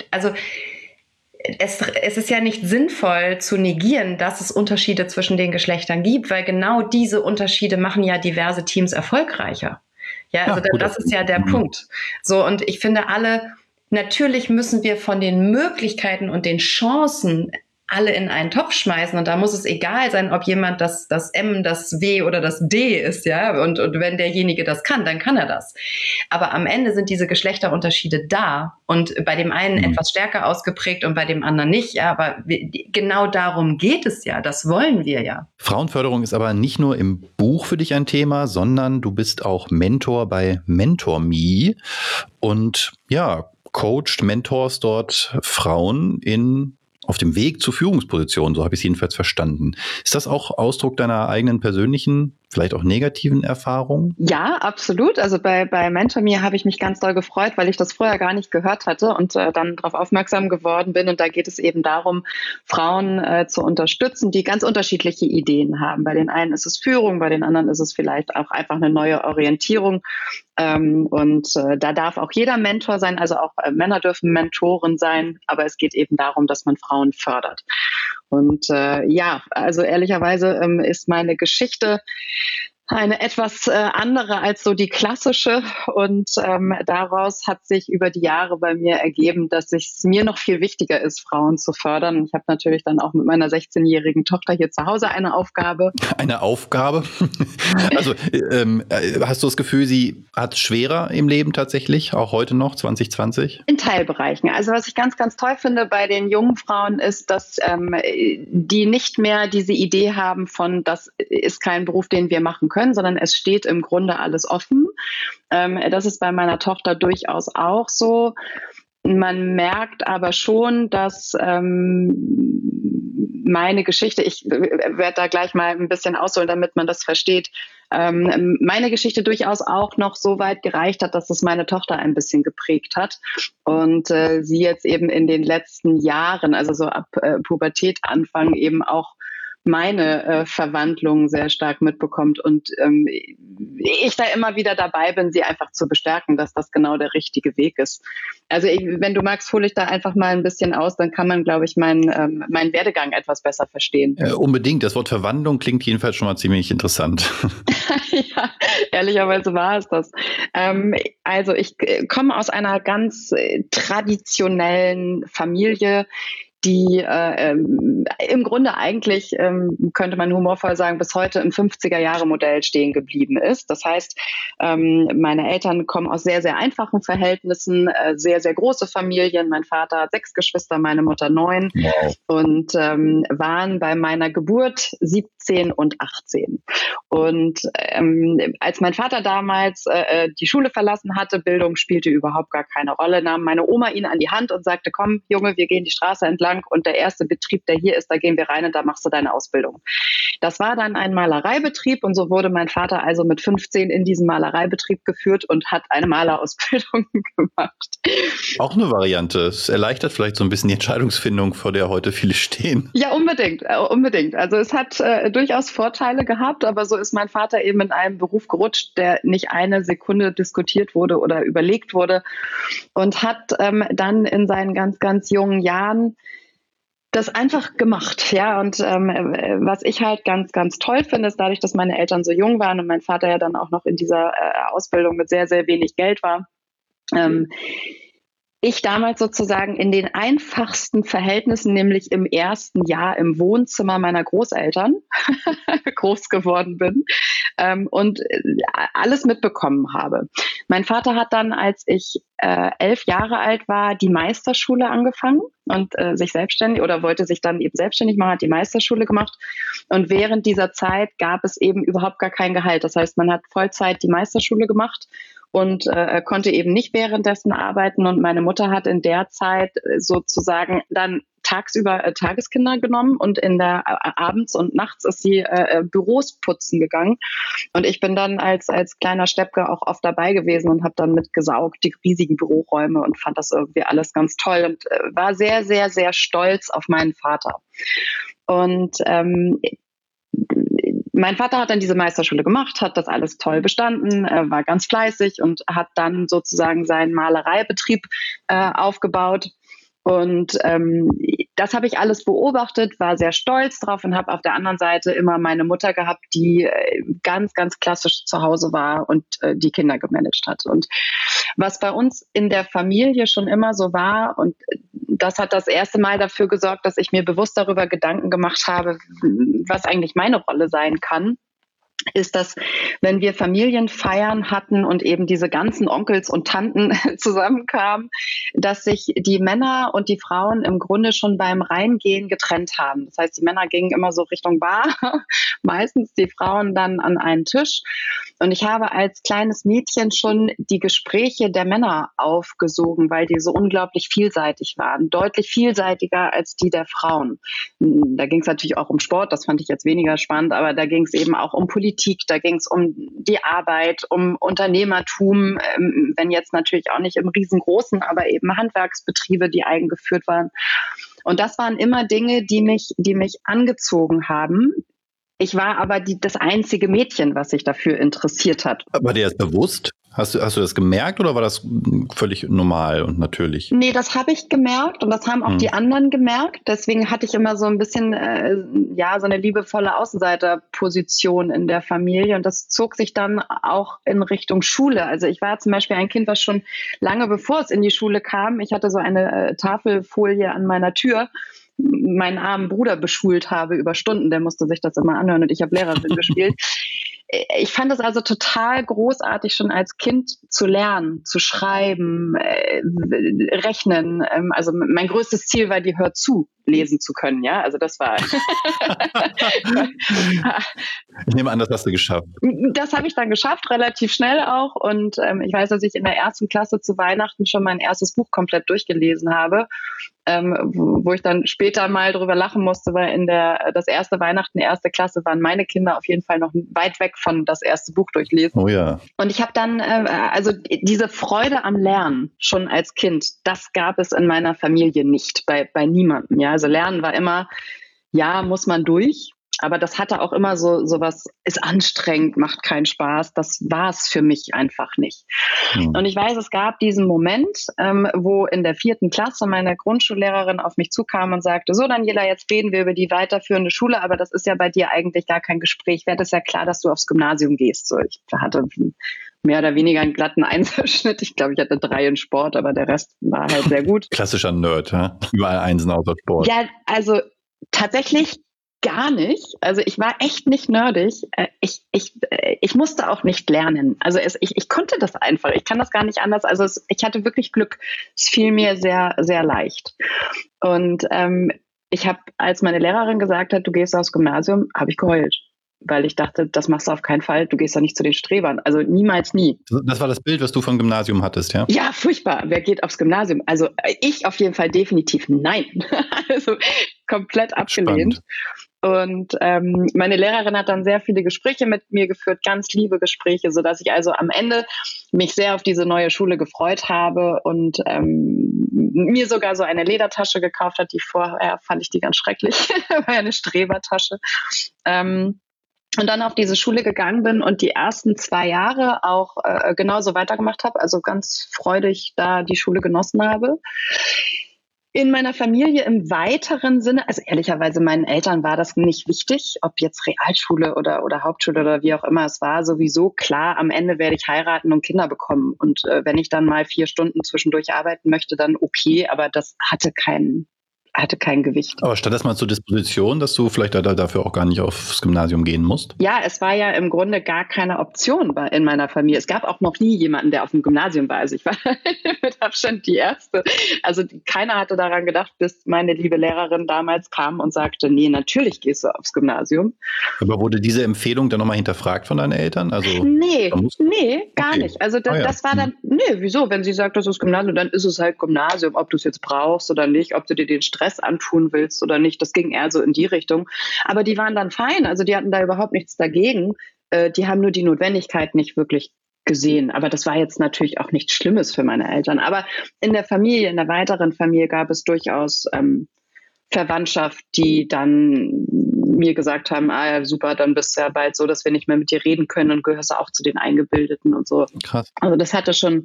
es ist ja nicht sinnvoll zu negieren, dass es Unterschiede zwischen den Geschlechtern gibt, weil genau diese Unterschiede machen ja diverse Teams erfolgreicher. Ja, also das ist ja der Punkt. So, und ich finde natürlich müssen wir von den Möglichkeiten und den Chancen alle in einen Topf schmeißen und da muss es egal sein, ob jemand das M, das W oder das D ist, ja, und wenn derjenige das kann, dann kann er das. Aber am Ende sind diese Geschlechterunterschiede da und bei dem einen etwas stärker ausgeprägt und bei dem anderen nicht, ja, aber genau darum geht es ja, das wollen wir ja. Frauenförderung ist aber nicht nur im Buch für dich ein Thema, sondern du bist auch Mentor bei MentorMe und ja, coacht, mentorst dort Frauen auf dem Weg zur Führungsposition, so habe ich es jedenfalls verstanden. Ist das auch Ausdruck deiner eigenen persönlichen, vielleicht auch negativen Erfahrungen? Ja, absolut. Also bei MentorMe habe ich mich ganz doll gefreut, weil ich das vorher gar nicht gehört hatte und dann darauf aufmerksam geworden bin. Und da geht es eben darum, Frauen zu unterstützen, die ganz unterschiedliche Ideen haben. Bei den einen ist es Führung, bei den anderen ist es vielleicht auch einfach eine neue Orientierung. Da darf auch jeder Mentor sein, also auch Männer dürfen Mentoren sein, aber es geht eben darum, dass man Frauen fördert. Und also ehrlicherweise ist meine Geschichte eine etwas andere als so die klassische und daraus hat sich über die Jahre bei mir ergeben, dass es mir noch viel wichtiger ist, Frauen zu fördern. Ich habe natürlich dann auch mit meiner 16-jährigen Tochter hier zu Hause eine Aufgabe. Eine Aufgabe? Also hast du das Gefühl, sie hat es schwerer im Leben tatsächlich, auch heute noch, 2020? In Teilbereichen. Also was ich ganz, ganz toll finde bei den jungen Frauen ist, dass die nicht mehr diese Idee haben von, das ist kein Beruf, den wir machen können, sondern es steht im Grunde alles offen. Das ist bei meiner Tochter durchaus auch so. Man merkt aber schon, dass meine Geschichte, ich werde da gleich mal ein bisschen ausholen, damit man das versteht, meine Geschichte durchaus auch noch so weit gereicht hat, dass es meine Tochter ein bisschen geprägt hat und sie jetzt eben in den letzten Jahren, also so ab Pubertät Anfang eben auch meine Verwandlung sehr stark mitbekommt und ich da immer wieder dabei bin, sie einfach zu bestärken, dass das genau der richtige Weg ist. Also wenn du magst, hole ich da einfach mal ein bisschen aus, dann kann man, glaube ich, meinen Werdegang etwas besser verstehen. Unbedingt. Das Wort Verwandlung klingt jedenfalls schon mal ziemlich interessant. Ja, ehrlicherweise war es das. Also ich komme aus einer ganz traditionellen Familie, die im Grunde eigentlich, könnte man humorvoll sagen, bis heute im 50er-Jahre-Modell stehen geblieben ist. Das heißt, meine Eltern kommen aus sehr, sehr einfachen Verhältnissen, sehr, sehr große Familien. Mein Vater hat 6 Geschwister, meine Mutter 9. Wow. Und waren bei meiner Geburt 17 und 18. Und als mein Vater damals die Schule verlassen hatte, Bildung spielte überhaupt gar keine Rolle, nahm meine Oma ihn an die Hand und sagte, komm, Junge, wir gehen die Straße entlang und der erste Betrieb, der hier ist, da gehen wir rein und da machst du deine Ausbildung. Das war dann ein Malereibetrieb und so wurde mein Vater also mit 15 in diesen Malereibetrieb geführt und hat eine Malerausbildung gemacht. Auch eine Variante. Es erleichtert vielleicht so ein bisschen die Entscheidungsfindung, vor der heute viele stehen. Ja, unbedingt. Also es hat durchaus Vorteile gehabt, aber so ist mein Vater eben in einem Beruf gerutscht, der nicht eine Sekunde diskutiert wurde oder überlegt wurde und hat dann in seinen ganz, ganz jungen Jahren das einfach gemacht, ja. Und was ich halt ganz, ganz toll finde, ist dadurch, dass meine Eltern so jung waren und mein Vater ja dann auch noch in dieser Ausbildung mit sehr, sehr wenig Geld war, ich damals sozusagen in den einfachsten Verhältnissen, nämlich im ersten Jahr im Wohnzimmer meiner Großeltern groß geworden bin und alles mitbekommen habe. Mein Vater hat dann, als ich 11 Jahre alt war, die Meisterschule angefangen und sich selbstständig oder wollte sich dann eben selbstständig machen, hat die Meisterschule gemacht. Und während dieser Zeit gab es eben überhaupt gar kein Gehalt. Das heißt, man hat Vollzeit die Meisterschule gemacht und konnte eben nicht währenddessen arbeiten. Und meine Mutter hat in der Zeit sozusagen dann tagsüber Tageskinder genommen und in der abends und nachts ist sie Büros putzen gegangen. Und ich bin dann als kleiner Steppke auch oft dabei gewesen und habe dann mitgesaugt, die riesigen Büroräume und fand das irgendwie alles ganz toll und war sehr, sehr, sehr stolz auf meinen Vater. Und mein Vater hat dann diese Meisterschule gemacht, hat das alles toll bestanden, war ganz fleißig und hat dann sozusagen seinen Malereibetrieb aufgebaut. Und das habe ich alles beobachtet, war sehr stolz drauf und habe auf der anderen Seite immer meine Mutter gehabt, die ganz, ganz klassisch zu Hause war und die Kinder gemanagt hat. Und was bei uns in der Familie schon immer so war, und das hat das erste Mal dafür gesorgt, dass ich mir bewusst darüber Gedanken gemacht habe, was eigentlich meine Rolle sein kann, ist, dass wenn wir Familienfeiern hatten und eben diese ganzen Onkels und Tanten zusammenkamen, dass sich die Männer und die Frauen im Grunde schon beim Reingehen getrennt haben. Das heißt, die Männer gingen immer so Richtung Bar, meistens die Frauen dann an einen Tisch. Und ich habe als kleines Mädchen schon die Gespräche der Männer aufgesogen, weil die so unglaublich vielseitig waren, deutlich vielseitiger als die der Frauen. Da ging es natürlich auch um Sport, das fand ich jetzt weniger spannend, aber da ging es eben auch um Politik, da ging es um die Arbeit, um Unternehmertum, wenn jetzt natürlich auch nicht im riesengroßen, aber eben Handwerksbetriebe, die eigengeführt waren. Und das waren immer Dinge, die mich angezogen haben. Ich war aber das einzige Mädchen, was sich dafür interessiert hat. War dir das bewusst? Hast du das gemerkt oder war das völlig normal und natürlich? Nee, das habe ich gemerkt und das haben auch die anderen gemerkt. Deswegen hatte ich immer so ein bisschen, so eine liebevolle Außenseiterposition in der Familie und das zog sich dann auch in Richtung Schule. Also ich war zum Beispiel ein Kind, was schon lange bevor es in die Schule kam, ich hatte so eine Tafelfolie an meiner Tür, meinen armen Bruder beschult habe über Stunden, der musste sich das immer anhören und ich habe Lehrerin gespielt. Ich fand es also total großartig, schon als Kind zu lernen, zu schreiben, rechnen. Also mein größtes Ziel war, die Hör zu lesen zu können, ja. Also das war. Ich nehme an, das hast du geschafft. Das habe ich dann geschafft, relativ schnell auch. Und ich weiß, dass ich in der 1. Klasse zu Weihnachten schon mein erstes Buch komplett durchgelesen habe, wo ich dann später mal drüber lachen musste, weil das erste Weihnachten, 1. Klasse, waren meine Kinder auf jeden Fall noch weit weg von das erste Buch durchlesen. Oh ja. Und ich habe dann, also diese Freude am Lernen schon als Kind, das gab es in meiner Familie nicht, bei niemandem. Ja, also Lernen war immer, ja, muss man durch. Aber das hatte auch immer so was, ist anstrengend, macht keinen Spaß. Das war es für mich einfach nicht. Und ich weiß, es gab diesen Moment, wo in der 4. Klasse meine Grundschullehrerin auf mich zukam und sagte, so Daniela, jetzt reden wir über die weiterführende Schule, aber das ist ja bei dir eigentlich gar kein Gespräch. Wäre das ja klar, dass du aufs Gymnasium gehst. So, ich hatte mehr oder weniger einen glatten Einserschnitt. Ich glaube, ich hatte 3 in Sport, aber der Rest war halt sehr gut. Klassischer Nerd, ja? Überall Einsen außer Sport. Ja, also tatsächlich gar nicht. Also ich war echt nicht nerdig. Ich musste auch nicht lernen. Also ich konnte das einfach. Ich kann das gar nicht anders. Also ich hatte wirklich Glück. Es fiel mir sehr, sehr leicht. Und ich habe, als meine Lehrerin gesagt hat, du gehst aufs Gymnasium, habe ich geheult. Weil ich dachte, das machst du auf keinen Fall. Du gehst ja nicht zu den Strebern. Also niemals, nie. Das war das Bild, was du vom Gymnasium hattest, ja? Ja, furchtbar. Wer geht aufs Gymnasium? Also ich auf jeden Fall definitiv nein. Also komplett abgelehnt. Spannend. Und meine Lehrerin hat dann sehr viele Gespräche mit mir geführt, ganz liebe Gespräche, sodass ich also am Ende mich sehr auf diese neue Schule gefreut habe und mir sogar so eine Ledertasche gekauft hat, die vorher fand ich die ganz schrecklich, war ja eine Strebertasche. Und dann auf diese Schule gegangen bin und die ersten 2 Jahre auch genauso weitergemacht habe, also ganz freudig da die Schule genossen habe. In meiner Familie im weiteren Sinne, also ehrlicherweise meinen Eltern war das nicht wichtig, ob jetzt Realschule oder Hauptschule oder wie auch immer, es war sowieso klar, am Ende werde ich heiraten und Kinder bekommen. Und wenn ich dann mal 4 Stunden zwischendurch arbeiten möchte, dann okay, aber das hatte kein Gewicht. Aber stand das mal zur Disposition, dass du vielleicht dafür auch gar nicht aufs Gymnasium gehen musst? Ja, es war ja im Grunde gar keine Option in meiner Familie. Es gab auch noch nie jemanden, der auf dem Gymnasium war. Also ich war mit Abstand die Erste. Also keiner hatte daran gedacht, bis meine liebe Lehrerin damals kam und sagte, nee, natürlich gehst du aufs Gymnasium. Aber wurde diese Empfehlung dann nochmal hinterfragt von deinen Eltern? Also, nee, gar okay. nicht. Also das war dann, wieso? Wenn sie sagt, das ist Gymnasium, dann ist es halt Gymnasium, ob du es jetzt brauchst oder nicht, ob du dir den Stress antun willst oder nicht. Das ging eher so in die Richtung. Aber die waren dann fein. Also die hatten da überhaupt nichts dagegen. Die haben nur die Notwendigkeit nicht wirklich gesehen. Aber das war jetzt natürlich auch nichts Schlimmes für meine Eltern. Aber in der Familie, in der weiteren Familie gab es durchaus Verwandtschaft, die dann mir gesagt haben, ja, super, dann bist du ja bald so, dass wir nicht mehr mit dir reden können und gehörst auch zu den Eingebildeten und so. Krass. Also das hatte schon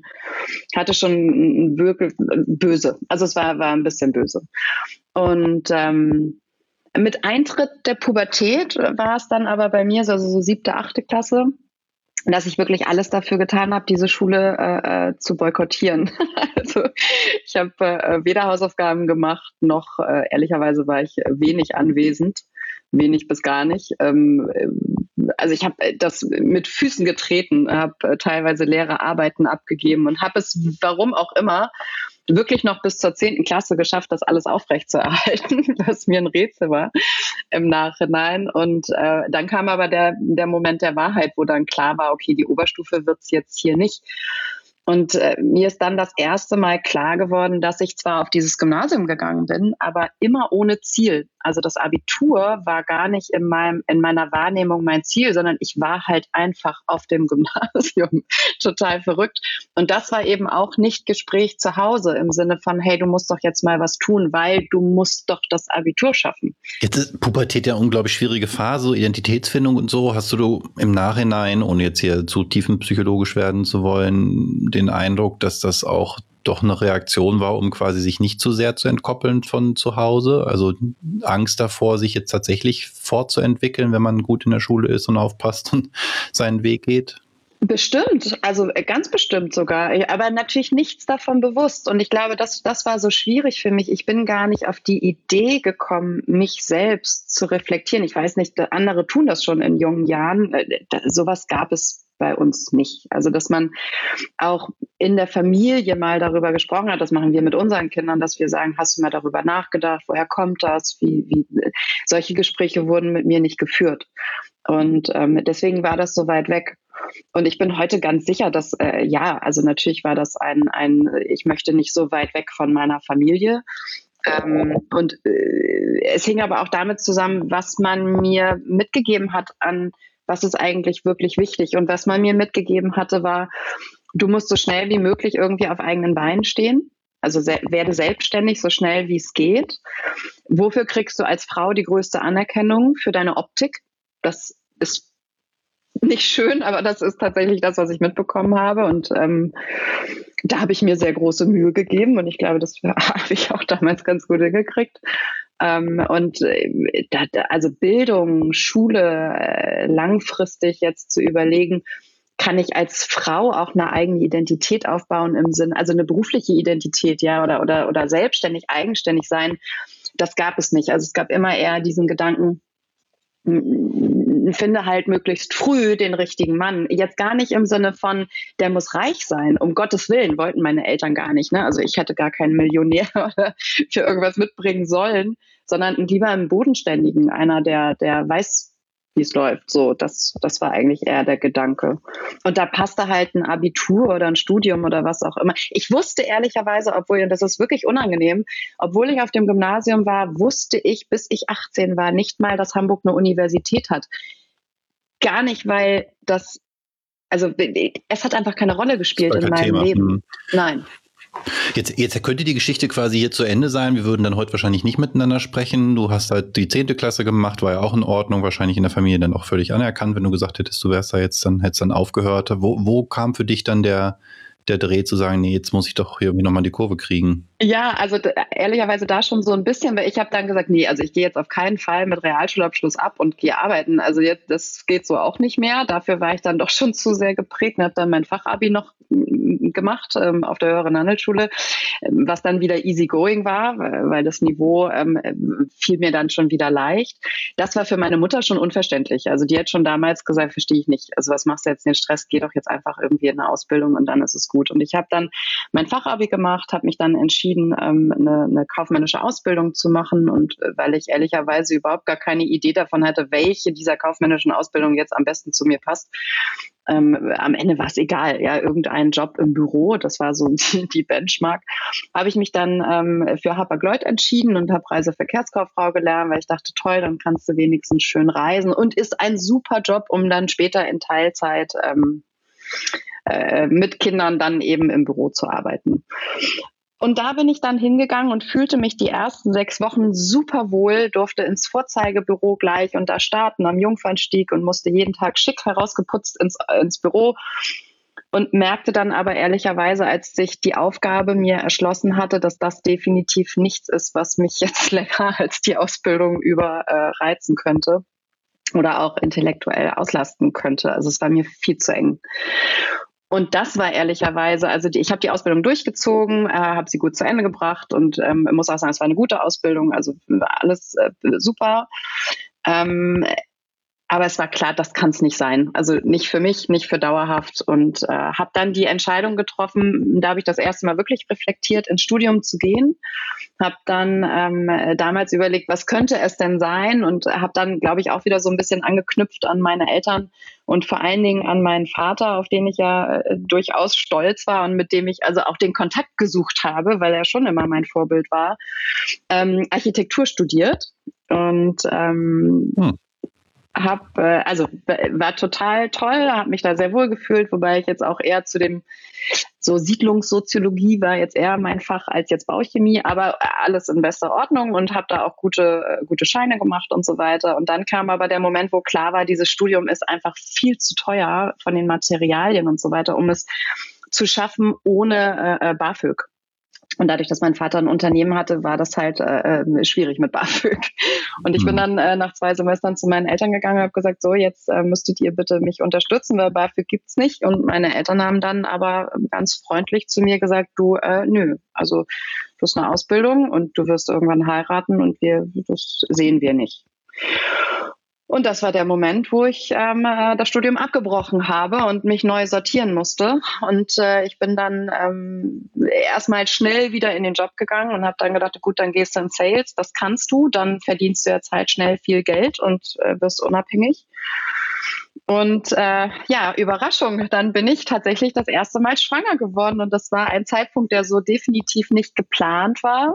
wirklich böse. Also es war ein bisschen böse. Und mit Eintritt der Pubertät war es dann aber bei mir so 7., 8. Klasse, dass ich wirklich alles dafür getan habe, diese Schule zu boykottieren. Also ich habe weder Hausaufgaben gemacht, noch ehrlicherweise war ich wenig anwesend, wenig bis gar nicht. Also ich habe das mit Füßen getreten, habe teilweise leere Arbeiten abgegeben und habe es, warum auch immer, wirklich noch bis zur 10. Klasse geschafft, das alles aufrechtzuerhalten, was mir ein Rätsel war im Nachhinein. Und dann kam aber der Moment der Wahrheit, wo dann klar war, okay, die Oberstufe wird's jetzt hier nicht. Und mir ist dann das erste Mal klar geworden, dass ich zwar auf dieses Gymnasium gegangen bin, aber immer ohne Ziel. Also das Abitur war gar nicht in meiner Wahrnehmung mein Ziel, sondern ich war halt einfach auf dem Gymnasium. Total verrückt. Und das war eben auch nicht Gespräch zu Hause im Sinne von, hey, du musst doch jetzt mal was tun, weil du musst doch das Abitur schaffen. Jetzt ist Pubertät ja eine unglaublich schwierige Phase, Identitätsfindung und so. Hast du im Nachhinein, ohne jetzt hier zu tiefenpsychologisch werden zu wollen, den Eindruck, dass das auch doch eine Reaktion war, um quasi sich nicht zu sehr zu entkoppeln von zu Hause? Also Angst davor, sich jetzt tatsächlich fortzuentwickeln, wenn man gut in der Schule ist und aufpasst und seinen Weg geht? Bestimmt, also ganz bestimmt sogar, aber natürlich nichts davon bewusst. Und ich glaube, das war so schwierig für mich. Ich bin gar nicht auf die Idee gekommen, mich selbst zu reflektieren. Ich weiß nicht, andere tun das schon in jungen Jahren. Sowas gab es bei uns nicht. Also, dass man auch in der Familie mal darüber gesprochen hat, das machen wir mit unseren Kindern, dass wir sagen, hast du mal darüber nachgedacht, woher kommt das? Wie solche Gespräche wurden mit mir nicht geführt. Und deswegen war das so weit weg. Und ich bin heute ganz sicher, dass, also natürlich war das ich möchte nicht so weit weg von meiner Familie. Es hing aber auch damit zusammen, was man mir mitgegeben hat was ist eigentlich wirklich wichtig. Und was man mir mitgegeben hatte, war, du musst so schnell wie möglich irgendwie auf eigenen Beinen stehen. Also werde selbstständig, so schnell wie es geht. Wofür kriegst du als Frau die größte Anerkennung? Für deine Optik. Das ist nicht schön, aber das ist tatsächlich das, was ich mitbekommen habe. Und da habe ich mir sehr große Mühe gegeben. Und ich glaube, das habe ich auch damals ganz gut hingekriegt. Also Bildung, Schule, langfristig jetzt zu überlegen, kann ich als Frau auch eine eigene Identität aufbauen im Sinn, also eine berufliche Identität, ja, oder selbstständig, eigenständig sein, das gab es nicht. Also es gab immer eher diesen Gedanken, finde halt möglichst früh den richtigen Mann. Jetzt gar nicht im Sinne von, der muss reich sein. Um Gottes Willen wollten meine Eltern gar nicht. Ne? Also ich hätte gar keinen Millionär oder für irgendwas mitbringen sollen, sondern lieber einen Bodenständigen, einer, der weiß, wie es läuft. So, das war eigentlich eher der Gedanke. Und da passte halt ein Abitur oder ein Studium oder was auch immer. Ich wusste ehrlicherweise, und das ist wirklich unangenehm, obwohl ich auf dem Gymnasium war, wusste ich, bis ich 18 war, nicht mal, dass Hamburg eine Universität hat. Gar nicht, weil es hat einfach keine Rolle gespielt in meinem Leben. Nein. Jetzt könnte die Geschichte quasi hier zu Ende sein. Wir würden dann heute wahrscheinlich nicht miteinander sprechen. Du hast halt die 10. Klasse gemacht, war ja auch in Ordnung, wahrscheinlich in der Familie dann auch völlig anerkannt, wenn du gesagt hättest, du wärst da jetzt, dann hättest dann aufgehört. Wo kam für dich dann der Dreh zu sagen, nee, jetzt muss ich doch hier irgendwie nochmal die Kurve kriegen? Ja, also ehrlicherweise da schon so ein bisschen, weil ich habe dann gesagt, nee, also ich gehe jetzt auf keinen Fall mit Realschulabschluss ab und gehe arbeiten. Also jetzt, das geht so auch nicht mehr. Dafür war ich dann doch schon zu sehr geprägt und habe dann mein Fachabi noch gemacht auf der höheren Handelsschule, was dann wieder easy going war, weil das Niveau fiel mir dann schon wieder leicht. Das war für meine Mutter schon unverständlich. Also die hat schon damals gesagt, verstehe ich nicht. Also was machst du jetzt den Stress? Geh doch jetzt einfach irgendwie in eine Ausbildung und dann ist es gut. Und ich habe dann mein Fachabi gemacht, habe mich dann entschieden, eine kaufmännische Ausbildung zu machen und weil ich ehrlicherweise überhaupt gar keine Idee davon hatte, welche dieser kaufmännischen Ausbildungen jetzt am besten zu mir passt. Am Ende war es egal, ja, irgendein Job im Büro, das war so die Benchmark, habe ich mich dann für Hapag-Lloyd entschieden und habe Reiseverkehrskauffrau gelernt, weil ich dachte, toll, dann kannst du wenigstens schön reisen und ist ein super Job, um dann später in Teilzeit mit Kindern dann eben im Büro zu arbeiten. Und da bin ich dann hingegangen und fühlte mich die ersten 6 Wochen super wohl, durfte ins Vorzeigebüro gleich und da starten am Jungfernstieg und musste jeden Tag schick herausgeputzt ins Büro und merkte dann aber ehrlicherweise, als sich die Aufgabe mir erschlossen hatte, dass das definitiv nichts ist, was mich jetzt länger als die Ausbildung über reizen könnte oder auch intellektuell auslasten könnte. Also es war mir viel zu eng. Und das war ehrlicherweise, also ich habe die Ausbildung durchgezogen, habe sie gut zu Ende gebracht und muss auch sagen, es war eine gute Ausbildung, also alles super. Aber es war klar, das kann es nicht sein. Also nicht für mich, nicht für dauerhaft. Und habe dann die Entscheidung getroffen, da habe ich das erste Mal wirklich reflektiert, ins Studium zu gehen. Habe dann damals überlegt, was könnte es denn sein? Und habe dann, glaube ich, auch wieder so ein bisschen angeknüpft an meine Eltern und vor allen Dingen an meinen Vater, auf den ich ja durchaus stolz war und mit dem ich also auch den Kontakt gesucht habe, weil er schon immer mein Vorbild war, Architektur studiert. Und war total toll, habe mich da sehr wohl gefühlt, wobei ich jetzt auch eher zu dem so Siedlungssoziologie war jetzt eher mein Fach als jetzt Bauchemie, aber alles in bester Ordnung und habe da auch gute Scheine gemacht und so weiter. Und dann kam aber der Moment, wo klar war, dieses Studium ist einfach viel zu teuer von den Materialien und so weiter, um es zu schaffen ohne BAföG. Und dadurch, dass mein Vater ein Unternehmen hatte, war das halt schwierig mit BAföG. Und ich bin dann nach 2 Semestern zu meinen Eltern gegangen und habe gesagt, so, jetzt müsstet ihr bitte mich unterstützen, weil BAföG gibt's nicht. Und meine Eltern haben dann aber ganz freundlich zu mir gesagt, du, nö, also du hast eine Ausbildung und du wirst irgendwann heiraten und das sehen wir nicht. Und das war der Moment, wo ich das Studium abgebrochen habe und mich neu sortieren musste. Und ich bin dann erstmal schnell wieder in den Job gegangen und habe dann gedacht, gut, dann gehst du in Sales, das kannst du, dann verdienst du jetzt halt schnell viel Geld und wirst unabhängig. Und Überraschung, dann bin ich tatsächlich das erste Mal schwanger geworden. Und das war ein Zeitpunkt, der so definitiv nicht geplant war.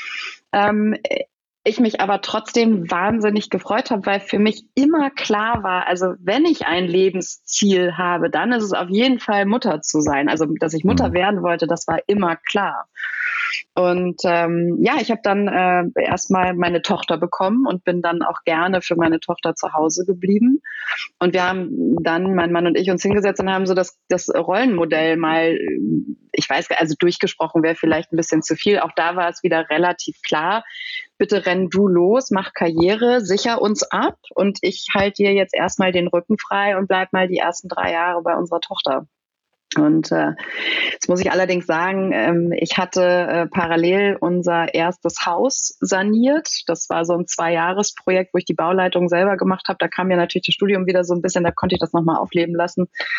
Ich mich aber trotzdem wahnsinnig gefreut habe, weil für mich immer klar war, also wenn ich ein Lebensziel habe, dann ist es auf jeden Fall Mutter zu sein. Also dass ich Mutter werden wollte, das war immer klar. Und ich habe dann erstmal meine Tochter bekommen und bin dann auch gerne für meine Tochter zu Hause geblieben. Und wir haben dann, mein Mann und ich, uns hingesetzt und haben so das Rollenmodell mal, ich weiß, also durchgesprochen wäre vielleicht ein bisschen zu viel. Auch da war es wieder relativ klar. Bitte renn du los, mach Karriere, sicher uns ab und ich halte dir jetzt erstmal den Rücken frei und bleib mal die ersten 3 Jahre bei unserer Tochter. Und jetzt muss ich allerdings sagen, ich hatte parallel unser erstes Haus saniert. Das war so ein 2-Jahres-Projekt, wo ich die Bauleitung selber gemacht habe. Da kam ja natürlich das Studium wieder so ein bisschen, da konnte ich das nochmal aufleben lassen.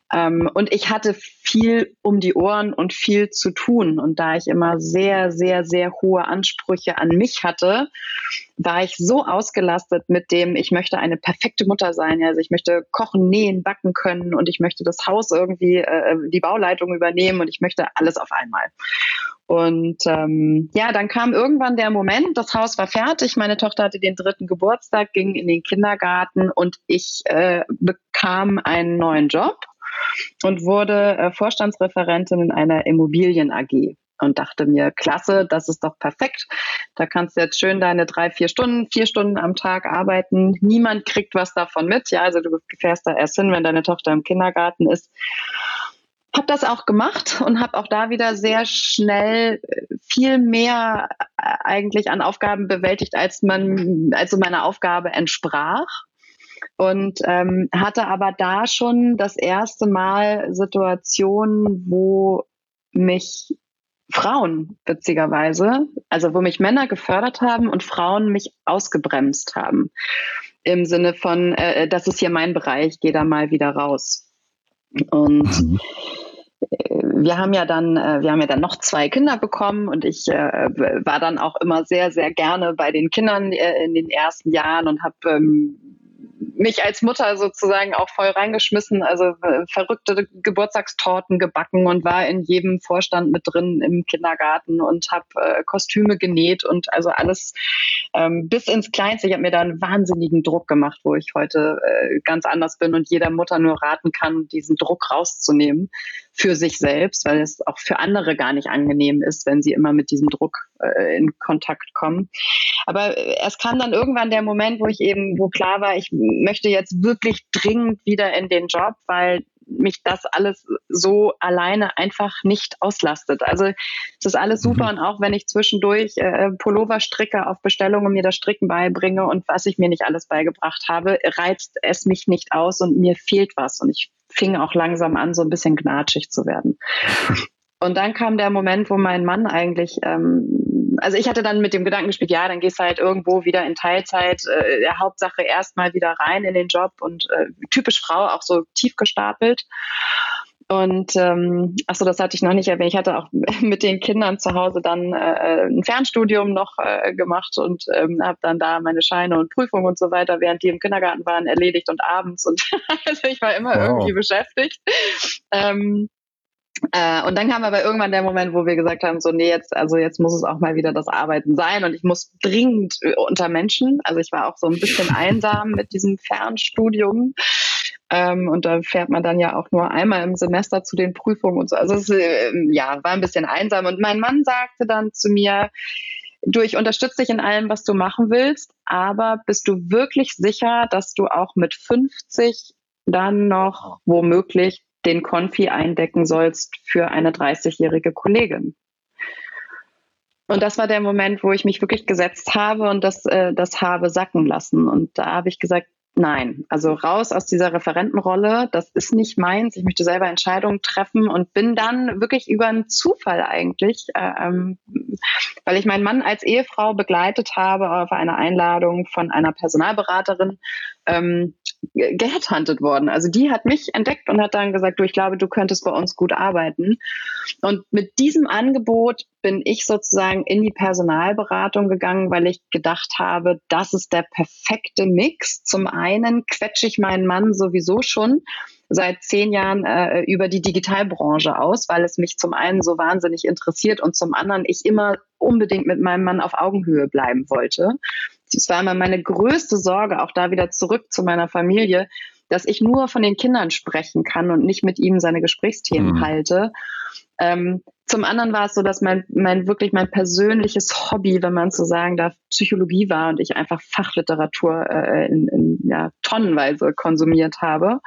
Und ich hatte viel um die Ohren und viel zu tun. Und da ich immer sehr, sehr, sehr hohe Ansprüche an mich hatte, war ich so ausgelastet mit dem, ich möchte eine perfekte Mutter sein. Also ich möchte kochen, nähen, backen können und ich möchte das Haus irgendwie, die Bauleitung übernehmen und ich möchte alles auf einmal. Und dann kam irgendwann der Moment, das Haus war fertig, meine Tochter hatte den 3. Geburtstag, ging in den Kindergarten und ich bekam einen neuen Job und wurde Vorstandsreferentin in einer Immobilien AG und dachte mir, klasse, das ist doch perfekt. Da kannst du jetzt schön deine 4 Stunden am Tag arbeiten. Niemand kriegt was davon mit. Ja, also du fährst da erst hin, wenn deine Tochter im Kindergarten ist. Habe das auch gemacht und habe auch da wieder sehr schnell viel mehr eigentlich an Aufgaben bewältigt, als so meiner Aufgabe entsprach. Und hatte aber da schon das erste Mal Situationen, wo mich Frauen witzigerweise, also wo mich Männer gefördert haben und Frauen mich ausgebremst haben. Im Sinne von, das ist hier mein Bereich, geh da mal wieder raus. Und wir haben ja dann noch 2 Kinder bekommen und ich war dann auch immer sehr, sehr gerne bei den Kindern in den ersten Jahren und habe mich als Mutter sozusagen auch voll reingeschmissen, also verrückte Geburtstagstorten gebacken und war in jedem Vorstand mit drin im Kindergarten und habe Kostüme genäht und also alles bis ins Kleinste. Ich habe mir da einen wahnsinnigen Druck gemacht, wo ich heute ganz anders bin und jeder Mutter nur raten kann, diesen Druck rauszunehmen für sich selbst, weil es auch für andere gar nicht angenehm ist, wenn sie immer mit diesem Druck in Kontakt kommen. Aber es kam dann irgendwann der Moment, wo klar war, ich möchte jetzt wirklich dringend wieder in den Job, weil mich das alles so alleine einfach nicht auslastet. Also es ist alles super und auch wenn ich zwischendurch Pullover stricke auf Bestellung und mir das Stricken beibringe und was ich mir nicht alles beigebracht habe, reizt es mich nicht aus und mir fehlt was und ich fing auch langsam an, so ein bisschen gnatschig zu werden. Und dann kam der Moment, wo mein Mann eigentlich, also ich hatte dann mit dem Gedanken gespielt, ja, dann gehst du halt irgendwo wieder in Teilzeit, Hauptsache erstmal wieder rein in den Job und typisch Frau, auch so tief gestapelt. Und das hatte ich noch nicht erwähnt. Ich hatte auch mit den Kindern zu Hause dann ein Fernstudium noch gemacht und habe dann da meine Scheine und Prüfungen und so weiter, während die im Kindergarten waren, erledigt und abends. Und also ich war immer irgendwie beschäftigt. Und dann kam aber irgendwann der Moment, wo wir gesagt haben, so nee, jetzt muss es auch mal wieder das Arbeiten sein und ich muss dringend unter Menschen. Also ich war auch so ein bisschen einsam mit diesem Fernstudium. Und da fährt man dann ja auch nur einmal im Semester zu den Prüfungen und so. Also es war ein bisschen einsam. Und mein Mann sagte dann zu mir, du, ich unterstütze dich in allem, was du machen willst, aber bist du wirklich sicher, dass du auch mit 50 dann noch womöglich den Konfi eindecken sollst für eine 30-jährige Kollegin? Und das war der Moment, wo ich mich wirklich gesetzt habe und das habe sacken lassen. Und da habe ich gesagt, nein, also raus aus dieser Referentenrolle, das ist nicht meins. Ich möchte selber Entscheidungen treffen und bin dann wirklich über einen Zufall eigentlich, weil ich meinen Mann als Ehefrau begleitet habe auf eine Einladung von einer Personalberaterin, geheadhuntet worden. Also die hat mich entdeckt und hat dann gesagt, du, ich glaube, du könntest bei uns gut arbeiten. Und mit diesem Angebot bin ich sozusagen in die Personalberatung gegangen, weil ich gedacht habe, das ist der perfekte Mix. Zum einen quetsche ich meinen Mann sowieso schon seit 10 Jahren über die Digitalbranche aus, weil es mich zum einen so wahnsinnig interessiert und zum anderen ich immer unbedingt mit meinem Mann auf Augenhöhe bleiben wollte. Das war immer meine größte Sorge, auch da wieder zurück zu meiner Familie, dass ich nur von den Kindern sprechen kann und nicht mit ihm seine Gesprächsthemen halte. Zum anderen war es so, dass mein persönliches Hobby, wenn man so sagen darf, Psychologie war und ich einfach Fachliteratur tonnenweise konsumiert habe.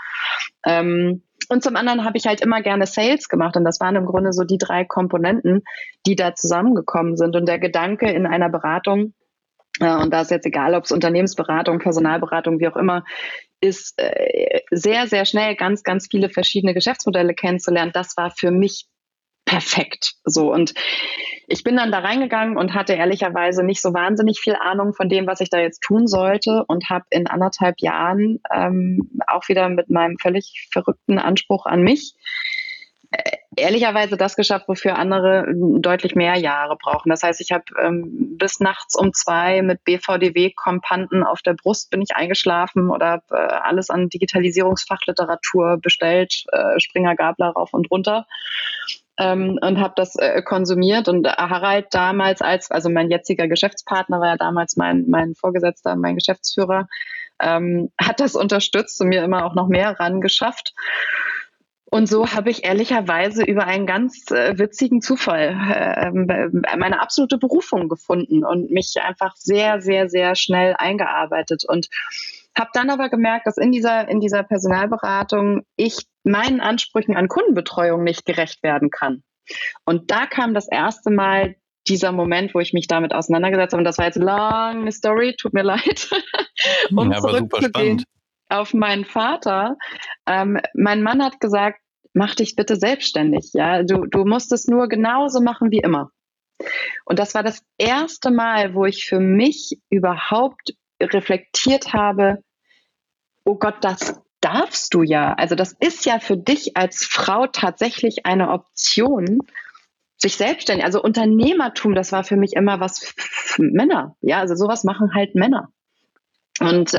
Und zum anderen habe ich halt immer gerne Sales gemacht und das waren im Grunde so die 3 Komponenten, die da zusammengekommen sind. Und der Gedanke in einer Beratung, und da ist jetzt egal, ob es Unternehmensberatung, Personalberatung, wie auch immer, ist sehr, sehr schnell ganz, ganz viele verschiedene Geschäftsmodelle kennenzulernen. Das war für mich perfekt. So, und ich bin dann da reingegangen und hatte ehrlicherweise nicht so wahnsinnig viel Ahnung von dem, was ich da jetzt tun sollte, und habe in 1,5 Jahren auch wieder mit meinem völlig verrückten Anspruch an mich ehrlicherweise das geschafft, wofür andere deutlich mehr Jahre brauchen. Das heißt, ich habe bis nachts um 2 mit BVDW-Kompanten auf der Brust bin ich eingeschlafen oder habe alles an Digitalisierungsfachliteratur bestellt, Springer Gabler rauf und runter. Und habe das konsumiert. Und Harald damals also mein jetziger Geschäftspartner war ja damals mein Vorgesetzter, mein Geschäftsführer, hat das unterstützt und mir immer auch noch mehr ran geschafft. Und so habe ich ehrlicherweise über einen ganz witzigen Zufall meine absolute Berufung gefunden und mich einfach sehr, sehr, sehr schnell eingearbeitet. Und habe dann aber gemerkt, dass in dieser Personalberatung ich meinen Ansprüchen an Kundenbetreuung nicht gerecht werden kann. Und da kam das erste Mal dieser Moment, wo ich mich damit auseinandergesetzt habe. Und das war jetzt eine lange Story, tut mir leid. Ja, aber super spannend. Auf meinen Vater. Mein Mann hat gesagt, mach dich bitte selbstständig. Ja, du musst es nur genauso machen wie immer. Und das war das erste Mal, wo ich für mich überhaupt reflektiert habe, oh Gott, das darfst du ja. Also das ist ja für dich als Frau tatsächlich eine Option, sich selbstständig, also Unternehmertum, das war für mich immer was für Männer. Ja, also sowas machen halt Männer. Und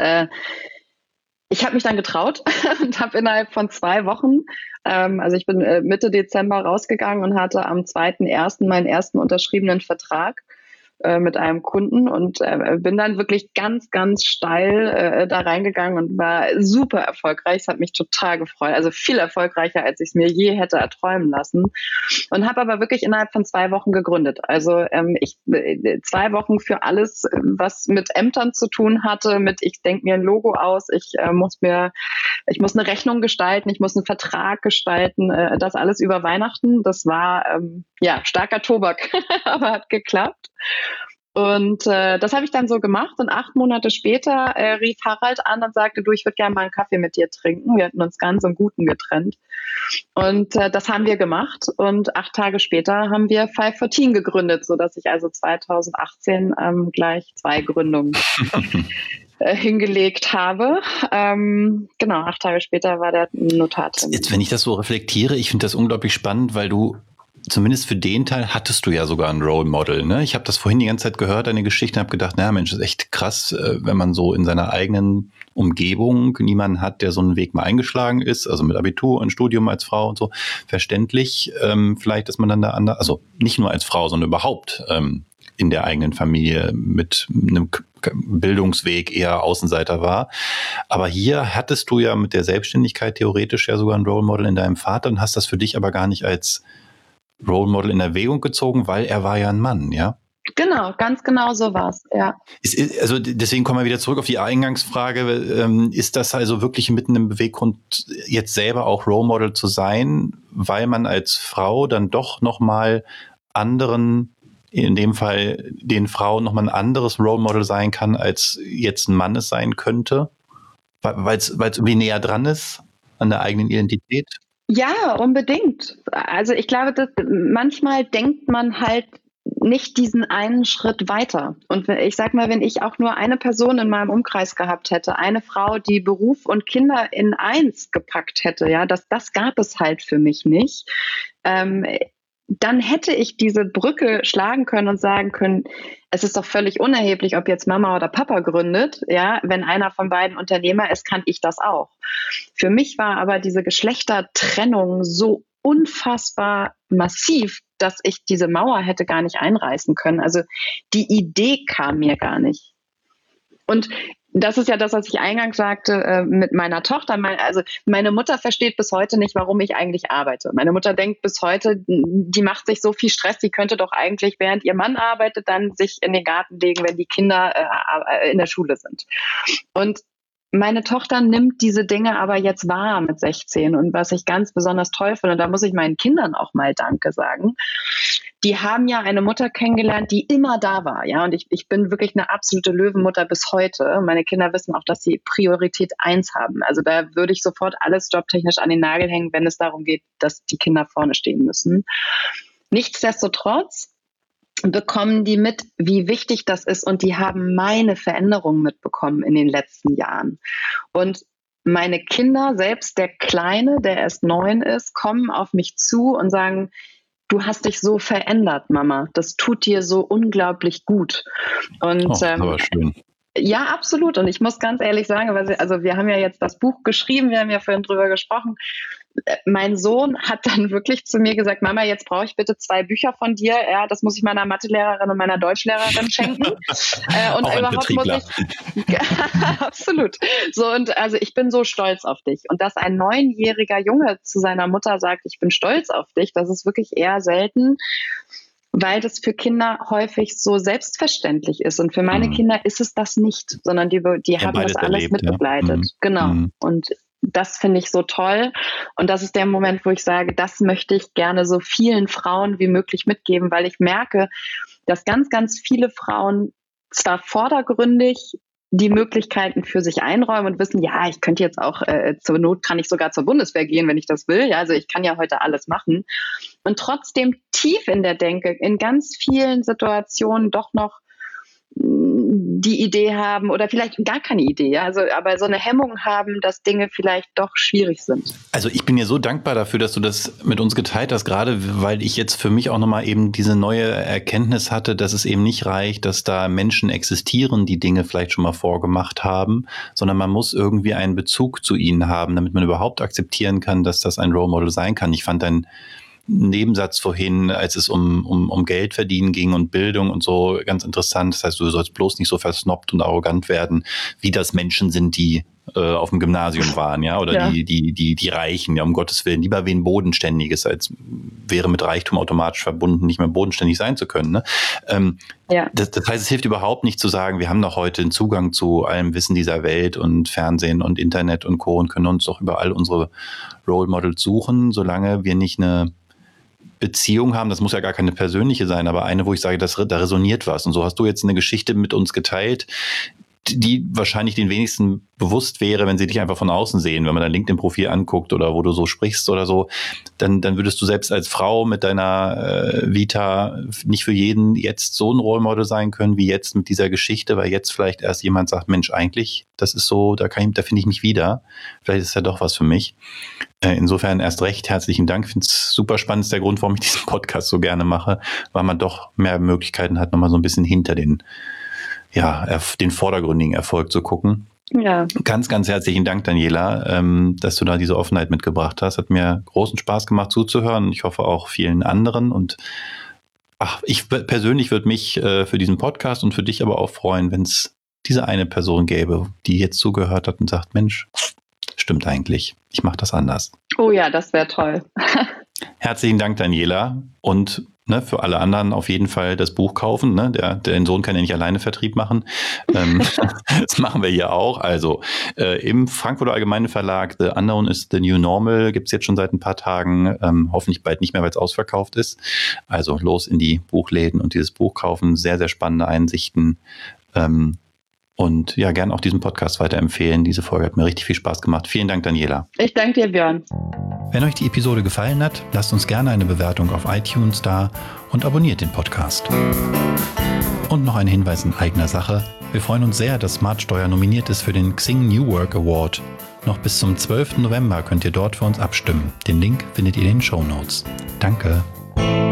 ich habe mich dann getraut und habe innerhalb von 2 Wochen, also ich bin Mitte Dezember rausgegangen und hatte am 2.1. meinen ersten unterschriebenen Vertrag mit einem Kunden und bin dann wirklich ganz, ganz steil da reingegangen und war super erfolgreich. Es hat mich total gefreut. Also viel erfolgreicher, als ich es mir je hätte erträumen lassen. Und habe aber wirklich innerhalb von 2 Wochen gegründet. Also 2 Wochen für alles, was mit Ämtern zu tun hatte, ich denke mir ein Logo aus, ich muss eine Rechnung gestalten, ich muss einen Vertrag gestalten, das alles über Weihnachten. Das war starker Tobak, aber hat geklappt. Und das habe ich dann so gemacht und 8 Monate später rief Harald an und sagte, du, ich würde gerne mal einen Kaffee mit dir trinken. Wir hatten uns ganz im Guten getrennt. Und das haben wir gemacht und 8 Tage später haben wir 514 gegründet, sodass ich also 2018 gleich 2 Gründungen hingelegt habe. 8 Tage später war der Notartermin. Jetzt, wenn ich das so reflektiere, ich finde das unglaublich spannend, weil du zumindest für den Teil hattest du ja sogar ein Role Model. Ne? Ich habe das vorhin die ganze Zeit gehört, deine Geschichte, und habe gedacht, naja Mensch, das ist echt krass, wenn man so in seiner eigenen Umgebung niemanden hat, der so einen Weg mal eingeschlagen ist, also mit Abitur und Studium als Frau und so, verständlich. Vielleicht ist man dann da anders, also nicht nur als Frau, sondern überhaupt in der eigenen Familie mit einem Bildungsweg eher Außenseiter war. Aber hier hattest du ja mit der Selbstständigkeit theoretisch ja sogar ein Role Model in deinem Vater und hast das für dich aber gar nicht als Role Model in Erwägung gezogen, weil er war ja ein Mann, ja? Genau, ganz genau so war's, ja. Also deswegen kommen wir wieder zurück auf die Eingangsfrage. Ist das also wirklich mitten im Beweggrund, jetzt selber auch Role Model zu sein, weil man als Frau dann doch nochmal anderen, in dem Fall den Frauen nochmal ein anderes Role Model sein kann, als jetzt ein Mann es sein könnte? Weil es irgendwie näher dran ist an der eigenen Identität? Ja, unbedingt. Also ich glaube, dass manchmal denkt man halt nicht diesen einen Schritt weiter. Und ich sag mal, wenn ich auch nur eine Person in meinem Umkreis gehabt hätte, eine Frau, die Beruf und Kinder in eins gepackt hätte, ja, das gab es halt für mich nicht. Dann hätte ich diese Brücke schlagen können und sagen können, es ist doch völlig unerheblich, ob jetzt Mama oder Papa gründet. Ja, wenn einer von beiden Unternehmer ist, kann ich das auch. Für mich war aber diese Geschlechtertrennung so unfassbar massiv, dass ich diese Mauer hätte gar nicht einreißen können. Also die Idee kam mir gar nicht. Und das ist ja das, was ich eingangs sagte mit meiner Tochter. Meine Mutter versteht bis heute nicht, warum ich eigentlich arbeite. Meine Mutter denkt bis heute, die macht sich so viel Stress, die könnte doch eigentlich, während ihr Mann arbeitet, dann sich in den Garten legen, wenn die Kinder in der Schule sind. Und meine Tochter nimmt diese Dinge aber jetzt wahr mit 16. Und was ich ganz besonders toll finde, und da muss ich meinen Kindern auch mal Danke sagen, die haben ja eine Mutter kennengelernt, die immer da war. Ja, und ich bin wirklich eine absolute Löwenmutter bis heute. Meine Kinder wissen auch, dass sie Priorität 1 haben. Also da würde ich sofort alles jobtechnisch an den Nagel hängen, wenn es darum geht, dass die Kinder vorne stehen müssen. Nichtsdestotrotz bekommen die mit, wie wichtig das ist, und die haben meine Veränderungen mitbekommen in den letzten Jahren. Und meine Kinder, selbst der Kleine, der erst 9 ist, kommen auf mich zu und sagen, du hast dich so verändert, Mama. Das tut dir so unglaublich gut. Und aber schön. Ja, absolut. Und ich muss ganz ehrlich sagen, also wir haben ja jetzt das Buch geschrieben, wir haben ja vorhin drüber gesprochen. Mein Sohn hat dann wirklich zu mir gesagt, Mama, jetzt brauche ich bitte 2 Bücher von dir. Ja, das muss ich meiner Mathelehrerin und meiner Deutschlehrerin schenken. Und auch überhaupt muss ich. Absolut. So, und also ich bin so stolz auf dich. Und dass ein 9-jähriger Junge zu seiner Mutter sagt, ich bin stolz auf dich, das ist wirklich eher selten, weil das für Kinder häufig so selbstverständlich ist. Und für meine Kinder ist es das nicht, sondern die haben das alles erlebt, mitbegleitet. Ja. Genau. Und das finde ich so toll. Und das ist der Moment, wo ich sage, das möchte ich gerne so vielen Frauen wie möglich mitgeben, weil ich merke, dass ganz, ganz viele Frauen zwar vordergründig die Möglichkeiten für sich einräumen und wissen, ja, ich könnte jetzt auch, zur Not kann ich sogar zur Bundeswehr gehen, wenn ich das will. Ja, also ich kann ja heute alles machen. Und trotzdem tief in der Denke, in ganz vielen Situationen doch noch die Idee haben oder vielleicht gar keine Idee, ja, also aber so eine Hemmung haben, dass Dinge vielleicht doch schwierig sind. Also ich bin dir so dankbar dafür, dass du das mit uns geteilt hast, gerade weil ich jetzt für mich auch nochmal eben diese neue Erkenntnis hatte, dass es eben nicht reicht, dass da Menschen existieren, die Dinge vielleicht schon mal vorgemacht haben, sondern man muss irgendwie einen Bezug zu ihnen haben, damit man überhaupt akzeptieren kann, dass das ein Role Model sein kann. Ich fand dein Nebensatz vorhin, als es um Geld verdienen ging und Bildung und so, ganz interessant. Das heißt, du sollst bloß nicht so versnobbt und arrogant werden, wie das Menschen sind, die auf dem Gymnasium waren, ja, oder ja. Die Reichen, ja, um Gottes Willen, lieber wen Bodenständiges, als wäre mit Reichtum automatisch verbunden, nicht mehr bodenständig sein zu können. Ne? Das heißt, es hilft überhaupt nicht zu sagen, wir haben doch heute den Zugang zu allem Wissen dieser Welt und Fernsehen und Internet und Co. und können uns doch überall unsere Role Models suchen, solange wir nicht eine Beziehung haben, das muss ja gar keine persönliche sein, aber eine, wo ich sage, da resoniert was. Und so hast du jetzt eine Geschichte mit uns geteilt, die wahrscheinlich den wenigsten bewusst wäre, wenn sie dich einfach von außen sehen. Wenn man dein LinkedIn-Profil anguckt oder wo du so sprichst oder so, dann würdest du selbst als Frau mit deiner Vita nicht für jeden jetzt so ein Role Model sein können, wie jetzt mit dieser Geschichte, weil jetzt vielleicht erst jemand sagt, Mensch, eigentlich, das ist so, da finde ich mich wieder. Vielleicht ist ja doch was für mich. Insofern erst recht herzlichen Dank. Ich finde es super spannend. Das ist der Grund, warum ich diesen Podcast so gerne mache, weil man doch mehr Möglichkeiten hat, nochmal so ein bisschen hinter den vordergründigen Erfolg zu gucken. Ja. Ganz, ganz herzlichen Dank, Daniela, dass du da diese Offenheit mitgebracht hast. Hat mir großen Spaß gemacht zuzuhören. Ich hoffe auch vielen anderen. Und ich persönlich würde mich für diesen Podcast und für dich aber auch freuen, wenn es diese eine Person gäbe, die jetzt zugehört hat und sagt, Mensch, stimmt eigentlich, ich mache das anders. Oh ja, das wäre toll. Herzlichen Dank, Daniela. Und für alle anderen auf jeden Fall das Buch kaufen. Ne? Der Sohn kann ja nicht alleine Vertrieb machen. Das machen wir hier auch. Also im Frankfurter Allgemeinen Verlag, The Unknown is the New Normal, gibt es jetzt schon seit ein paar Tagen. Hoffentlich bald nicht mehr, weil es ausverkauft ist. Also los in die Buchläden und dieses Buch kaufen. Sehr, sehr spannende Einsichten. Und ja, gern auch diesen Podcast weiterempfehlen. Diese Folge hat mir richtig viel Spaß gemacht. Vielen Dank, Daniela. Ich danke dir, Björn. Wenn euch die Episode gefallen hat, lasst uns gerne eine Bewertung auf iTunes da und abonniert den Podcast. Und noch ein Hinweis in eigener Sache. Wir freuen uns sehr, dass Smartsteuer nominiert ist für den Xing New Work Award. Noch bis zum 12. November könnt ihr dort für uns abstimmen. Den Link findet ihr in den Shownotes. Danke.